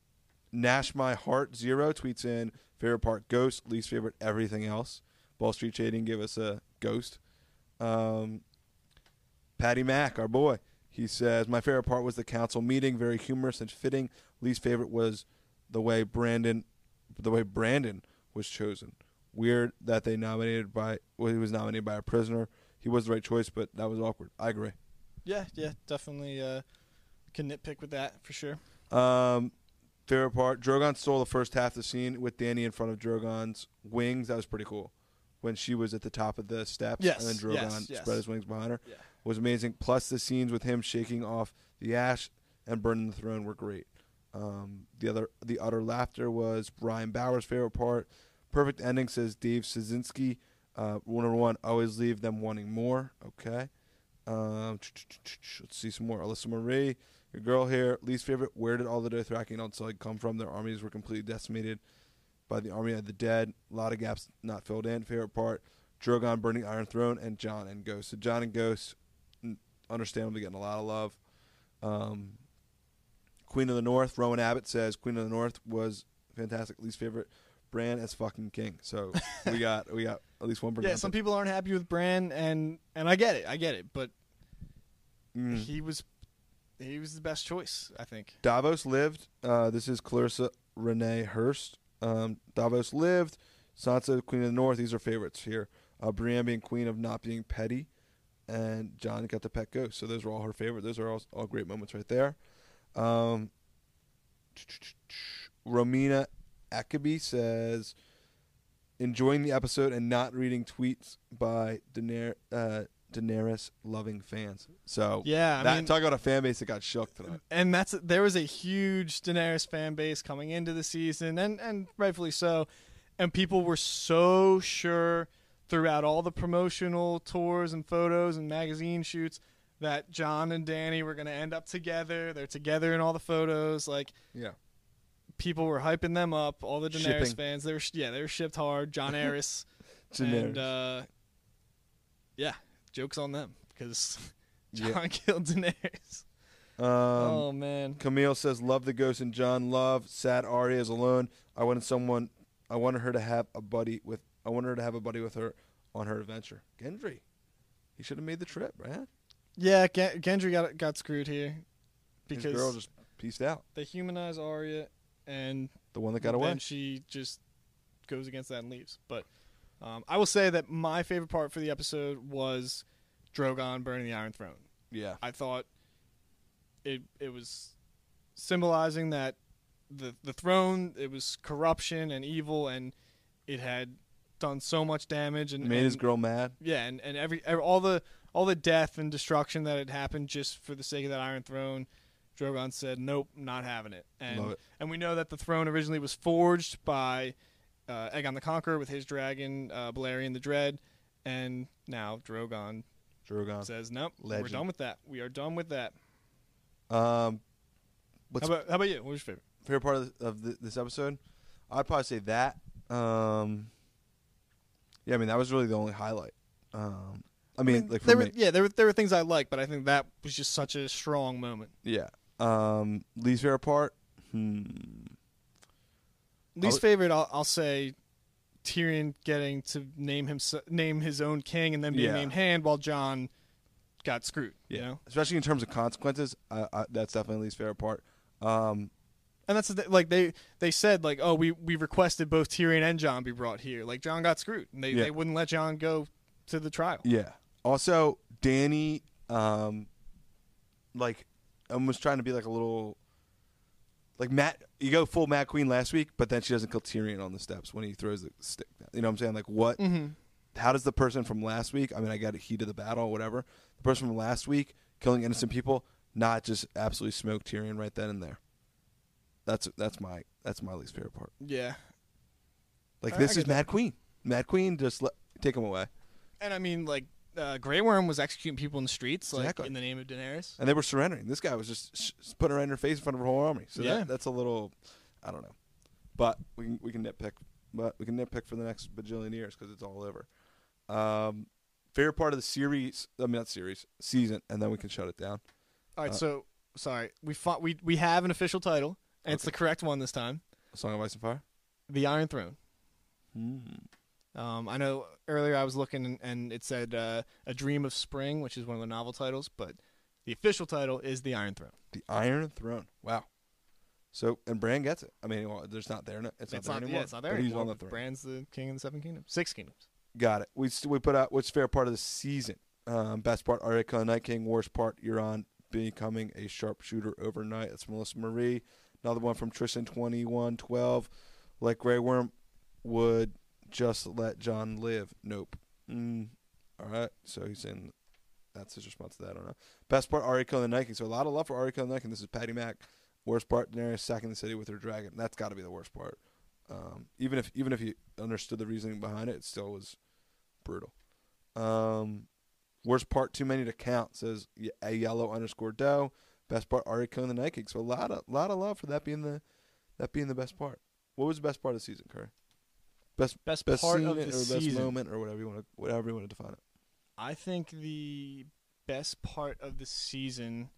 Nash My Heart Zero tweets in favorite part Ghost. Least favorite everything else. Ball Street Trading gave us a Ghost. Um, Patty Mack, our boy. He says, my favorite part was the council meeting, very humorous and fitting. Least favorite was the way Brandon the way Brandon was chosen. Weird that they nominated by well, he was nominated by a prisoner. He was the right choice, but that was awkward. I agree. yeah, yeah, definitely uh, can nitpick with that for sure. Um, favorite part, Drogon stole the first half of the scene with Dany in front of Drogon's wings. That was pretty cool. When she was at the top of the steps, Yes, and then Drogon yes, yes. spread his wings behind her, Yeah. was amazing. Plus the scenes with him shaking off the ash and burning the throne were great. Um, the other, the utter laughter was Brian Bauer's favorite part. Perfect ending, says Dave Szynski. Uh, number one, always leave them wanting more. Okay. Um, let's see some more. Alyssa Marie, your girl here. Least favorite, where did all the Dothraki and Unsullied come from? Their armies were completely decimated by the army of the dead. A lot of gaps not filled in. Favorite part, Drogon burning Iron Throne, and Jon and Ghost. So Jon and Ghost, understandably getting a lot of love. Um, Queen of the North, Rowan Abbott says Queen of the North was fantastic. Least favorite, Bran as fucking king. So we got we got at least one. Yeah, some people aren't happy with Bran, and and I get it, I get it, but Mm. he was he was the best choice, I think. Davos lived. Uh, this is Clarissa Renee Hurst. Um, Davos lived. Sansa, Queen of the North. These are favorites here. Uh, Brienne being queen of not being petty. And Jon got the pet ghost. So those are all her favorite. Those are all, all great moments right there. Um, Romina Akaby says, enjoying the episode and not reading tweets by Daener- uh, Daenerys loving fans. So Yeah, I that, mean, talk about a fan base that got shook tonight. and that's there was a huge Daenerys fan base coming into the season, and and rightfully so, and people were so sure throughout all the promotional tours and photos and magazine shoots that Jon and Dany were going to end up together. They're together in all the photos. Like, Yeah. people were hyping them up. All the Daenerys Shipping. fans, they were yeah, they were shipped hard. John Aris, Daenerys. and uh, yeah, jokes on them because John Yeah. killed Daenerys. Um, oh man, Camille says, love the ghost and John. Love. Sad Arya is alone. I wanted someone I wanted her to have a buddy with. I wanted her to have a buddy with her on her adventure. Gendry, he should have made the trip, right? Yeah, Gen- Gendry got got screwed here because His girl just pieced out. they humanize Arya, and The one that got away. then she just goes against that and leaves. But um, I will say that my favorite part for the episode was Drogon burning the Iron Throne. Yeah. I thought it it was symbolizing that the the throne, it was corruption and evil, and it had done so much damage and Made and, his girl mad. yeah, and, and every, every all the all the death and destruction that had happened just for the sake of that Iron Throne. Drogon said, "Nope, not having it." And Love it. and we know that the throne originally was forged by uh, Aegon the Conqueror with his dragon, uh, Balerion the Dread, and now Drogon Drogon. says, "Nope, Legend. we're done with that. We are done with that." Um, what's How about how about you? What was your favorite? favorite part of, the, of the, this episode? I'd probably say that. Um, yeah, I mean that was really the only highlight. Um, I mean, like for there me, were, yeah, there were there were things I liked, but I think that was just such a strong moment. yeah. Um, least favorite part. Hmm. Least I'll- favorite, I'll, I'll say, Tyrion getting to name him name his own king and then being Yeah. named Hand while Jon got screwed. Yeah, You know, especially in terms of consequences. I, I, that's definitely the least favorite part. Um, and that's the th- like they they said like, oh, we we requested both Tyrion and Jon be brought here. Like Jon got screwed, and they Yeah. they wouldn't let Jon go to the trial. yeah. Also, Danny, um, like, almost trying to be like a little, like Matt. You go full Mad Queen last week, but then she doesn't kill Tyrion on the steps when he throws the stick. You know what I'm saying? Like, what? Mm-hmm. How does the person from last week? I mean, I got a heat of the battle, or whatever. The person from last week killing innocent people, not just absolutely smoke Tyrion right then and there. That's that's my that's my least favorite part. Yeah, Like I- this I is get that. Mad Queen. Mad Queen, just let, take him away. and I mean like uh, Grey Worm was executing people in the streets like Exactly. in the name of Daenerys. And they were surrendering. This guy was just sh- putting her in her face in front of her whole army. So Yeah. that, that's a little, I don't know. But we can we can nitpick. But we can nitpick for the next bajillion years because it's all over. Um, favorite part of the series. I mean, not series, season, and then we can shut it down. All right, Uh, so sorry, we fought, we we have an official title, and it's Okay. the correct one this time: Song of Ice and Fire. The Iron Throne. Hmm. Um, I know earlier I was looking and, and it said uh, A Dream of Spring, which is one of the novel titles, but the official title is The Iron Throne. The Iron Throne. Wow. So and Bran gets it. I mean, well, there's not there. It's not It's there not, anymore. yeah, it's not there but he's anymore. on the throne. Bran's the king of the Seven Kingdoms. Six Kingdoms. Got it. We st- we put out what's fair part of the season. Um, best part, Arya killing Night King. Worst part, Euron becoming a sharpshooter overnight. That's Melissa Marie. Another one from Tristan twenty-one twelve. Like Grey Worm would just let Jon live. Nope. Mm, all right. So he's saying that's his response to that. I don't know. Best part, Arya killing the Night King. So a lot of love for Arya killing the Night King. This is Patty Mac. Worst part, Daenerys sacking the city with her dragon. That's got to be the worst part. Um, even if even if you understood the reasoning behind it, it still was brutal. Um, worst part, too many to count. Says y- a yellow underscore doe. Best part, Arya killing the Night King. So a lot of lot of love for that being the that being the best part. What was the best part of the season, Curry? Best Best, best part scene of or the best season. moment or whatever you want to whatever you want to define it. I think the best part of the season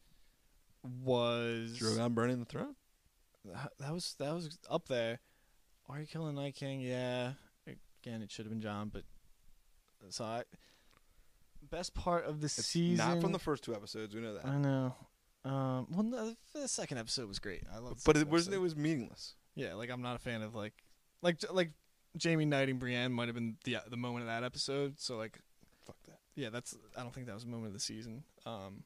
was Drogon burning the throne. That that was that was up there. Are you killing Night King? Yeah. Again, it should have been Jon, but so I. Best part of the It's season. not from the first two episodes. We know that. I know. Um. Well, no, the second episode was great. I love. But it was it was meaningless. Yeah, like I'm not a fan of like, like like, Jamie knighting Brienne might have been the the moment of that episode. So like, Fuck that. yeah, that's I don't think that was a moment of the season. Um.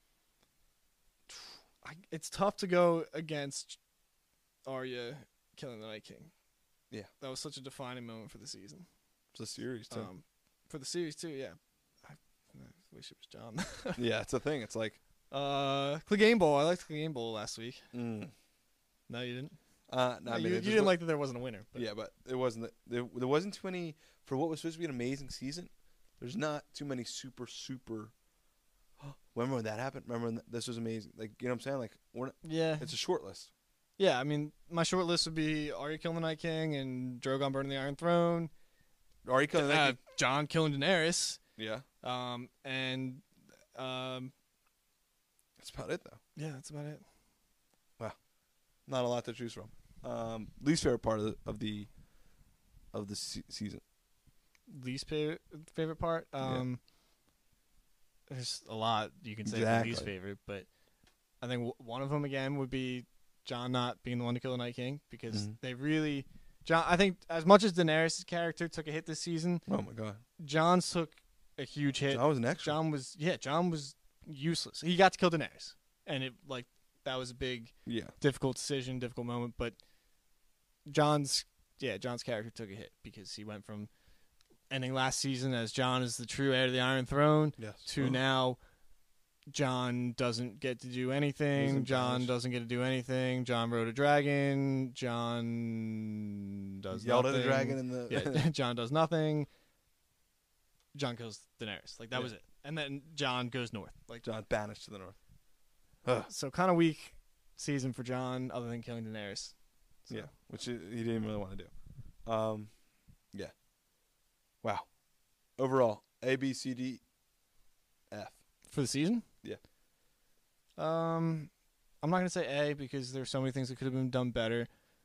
I, it's tough to go against Arya killing the Night King. Yeah. That was such a defining moment for the season. It's a series too. Um, for the series too, yeah. I, I wish it was Jon. yeah, it's a thing. It's like. uh, Clegane Bowl. I liked Clegane Bowl last week. Mm. No, you didn't. Uh, no, No, I mean, you, it you just didn't wa- like that there wasn't a winner. But Yeah, but it wasn't. There, there wasn't too many for what was supposed to be an amazing season. There's not too many super super. Remember when that happened? Remember when this was amazing? Like you know what I'm saying? Like we're not, yeah, it's a short list. yeah. I mean, my short list would be Arya killing the Night King and Drogon burning the Iron Throne. Are you killing Uh, that? Jon killing Daenerys. Yeah, Um, and um, that's about it though. yeah, that's about it. Not a lot to choose from. Um, least favorite part of the, of the of the se- season? Least favorite favorite part. Um, yeah. There's a lot you can say Exactly. for least favorite, but I think w- one of them again would be Jon not being the one to kill the Night King, because Mhm. they really Jon. I think as much as Daenerys' character took a hit this season, Oh my god, Jon's took a huge hit. Jon was an extra. Jon was yeah, Jon was useless. He got to kill Daenerys, and it like that was a big, Yeah, difficult decision, difficult moment. But Jon's yeah, Jon's character took a hit because he went from ending last season as Jon is the true heir to the Iron Throne yes. to Oh. now Jon doesn't get to do anything. Isn't Jon banished. doesn't get to do anything. Jon rode a dragon. Jon does yelled nothing. at a dragon in the. Yeah, Jon does nothing. Jon kills Daenerys. Like that Yeah. was it. And then Jon goes north. Like Jon banished to the north. Ugh. so, kind of weak season for Jon, other than killing Daenerys. So, Yeah, which he he didn't really want to do. Um, yeah. Wow. Overall, A, B, C, D, F. for the season. Yeah. Um, I'm not gonna say A because there's so many things that could have been done better.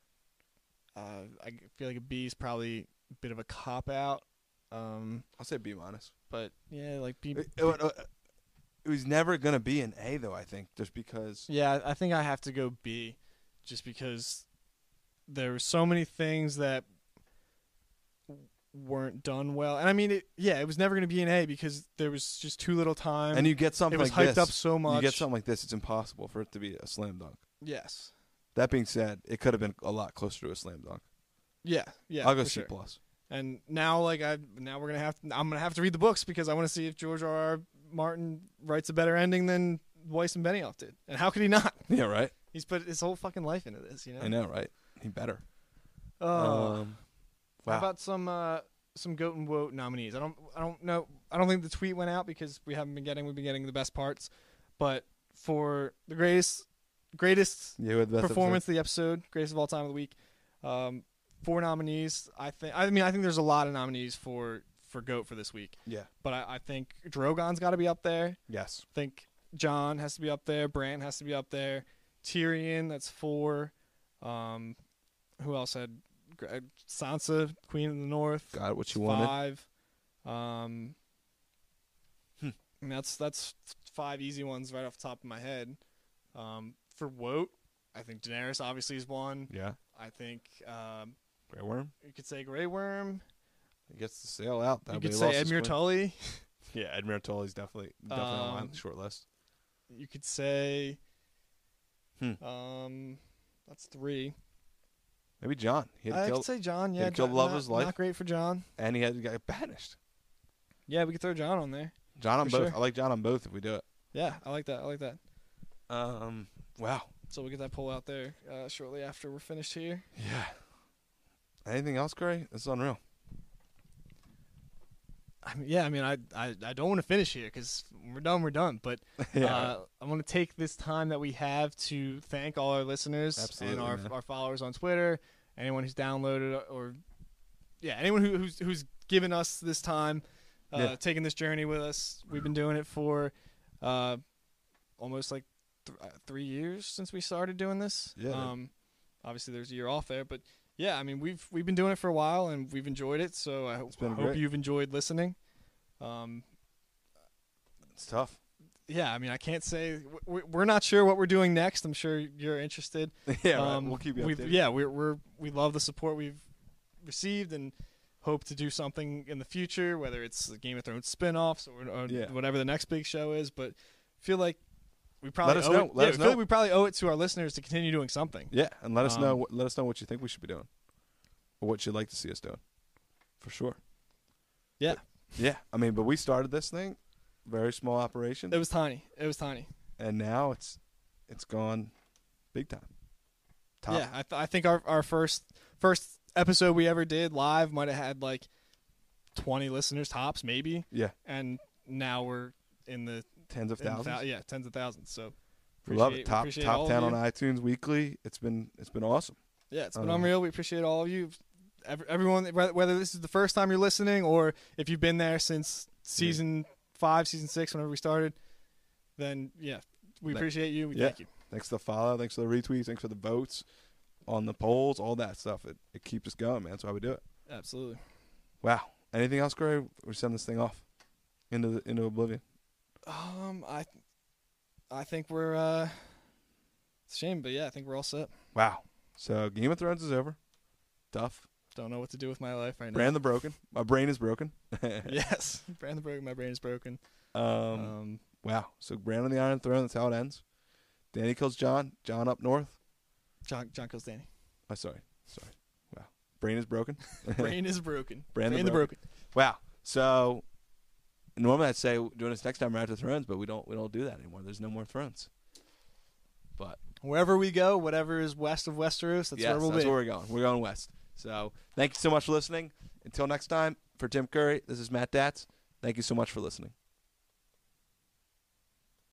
Uh, I feel like a B is probably a bit of a cop out. Um, I'll say B minus. but yeah, like B. It, it, uh, it was never gonna be an A though. I think just because. Yeah, I think I have to go B, just because there were so many things that w- weren't done well. And I mean, it, yeah, it was never going to be an A because there was just too little time. And you get something it was like hyped this. up so much. You get something like this, it's impossible for it to be a slam dunk. Yes. That being said, it could have been a lot closer to a slam dunk. Yeah. Yeah. I'll go for C sure. plus. And now, like I now we're gonna have to, I'm gonna have to read the books because I want to see if George R. R. Martin writes a better ending than Weiss and Benioff did. And how could he not? Yeah, right. He's put his whole fucking life into this. You know. I know, right? He better. Oh. Um, wow. How about some uh, some goat and woat nominees? I don't I don't know. I don't think the tweet went out because we haven't been getting we've been getting the best parts. But for the greatest greatest yeah, with the best performance of the episode, greatest of all time of the week, um, four nominees. I think I mean I think there's a lot of nominees for for goat for this week. episode. Yeah. But I, I think Drogon's got to be up there. Yes. I think Jon has to be up there. Bran has to be up there. Tyrion, that's four. Um, who else had uh, Sansa, Queen of the North? Got what you wanted. Five. Um, Hmm. and that's that's five easy ones right off the top of my head. Um, for Woat, I think Daenerys obviously is one. Yeah. I think um, Grey Worm. you could say Grey Worm. He gets to sail out. You That'd could be say lost his Edmure queen. Tully. Yeah, Edmure Tully's definitely definitely on Um, my short list. You could say. Hmm. Um, that's three. Maybe Jon. He had I killed, could say Jon. he Yeah, had killed Jon- love of not, his life. Not great for Jon. and he had got banished. Yeah, we could throw Jon on there. Jon on For both. sure. I like Jon on both if we do it. Yeah, I like that. I like that. Um. Wow. So we'll get that poll out there uh, shortly after we're finished here. Yeah. Anything else, Gray? This is unreal. I mean, yeah, I mean, I I, I don't want to finish here because when we're done, we're done. But yeah. uh, I want to take this time that we have to thank all our listeners Absolutely, and our man. our followers on Twitter, anyone who's downloaded or yeah, anyone who, who's who's given us this time, uh, Yeah. taking this journey with us. We've been doing it for uh, almost like th- uh, three years since we started doing this. Yeah. Um, obviously, there's a year off there, but yeah, I mean, we've we've been doing it for a while and we've enjoyed it. So I hope, It's been I hope great. you've enjoyed listening. Um, It's tough. yeah, I mean, I can't say we're, we're not sure what we're doing next. I'm sure you're interested. yeah. Right. Um, We'll keep you we've- updated. Yeah, we're we're we love the support we've received and hope to do something in the future, whether it's the Game of Thrones spin-offs or, or Yeah. whatever the next big show is. But feel like we probably Let us owe know. It, Let yeah, us I feel know. like we probably owe it to our listeners to continue doing something. Yeah, and let us know. Um, what- Let us know what you think we should be doing, or what you'd like to see us doing, for sure. Yeah. But- yeah. I mean, but we started this thing, very small operation, It was tiny. It was tiny. and now it's it's gone big time. Top. Yeah, I, th- I think our our first first episode we ever did live might have had like twenty listeners tops, maybe, Yeah. and now we're in the Tens of in the thousands. thou- yeah, tens of thousands. So We love appreciate- it. Top appreciate top all ten of on you. iTunes weekly. It's been it's been awesome. Yeah, it's been Um, unreal. We appreciate all of you. Every, everyone, whether whether this is the first time you're listening or if you've been there since season five, season six, whenever we started, then yeah, we Thank- appreciate you. We yeah. thank you. Thanks for the follow. Thanks for the retweets. Thanks for the votes on the polls. All that stuff. It it keeps us going, man. That's why we do it. Absolutely. Wow. Anything else, Corey? We send this thing off into the, into oblivion. Um, I, I think we're. Uh, it's a shame, but yeah, I think we're all set. Wow. So Game of Thrones is over. Tough. Don't know what to do with my life right now. Brand the Broken. My brain is broken. Yes, Brand the Broken. My brain is broken. Um, Um, wow. So Brand on the Iron Throne. That's how it ends. Danny kills John. John up north. John John kills Danny. Oh, sorry. Sorry. Wow. Brain is broken. Brain is broken. Brand Brain the the broken. Wow. So normally I'd say doing this next time around to Thrones, but we don't we don't do that anymore. There's no more Thrones. But Wherever we go, whatever is west of Westeros, that's yes, where we'll that's be. where we're going. We're going west. So thank you so much for listening. Until next time, for Tim Curry, this is Matt Datz. Thank you so much for listening.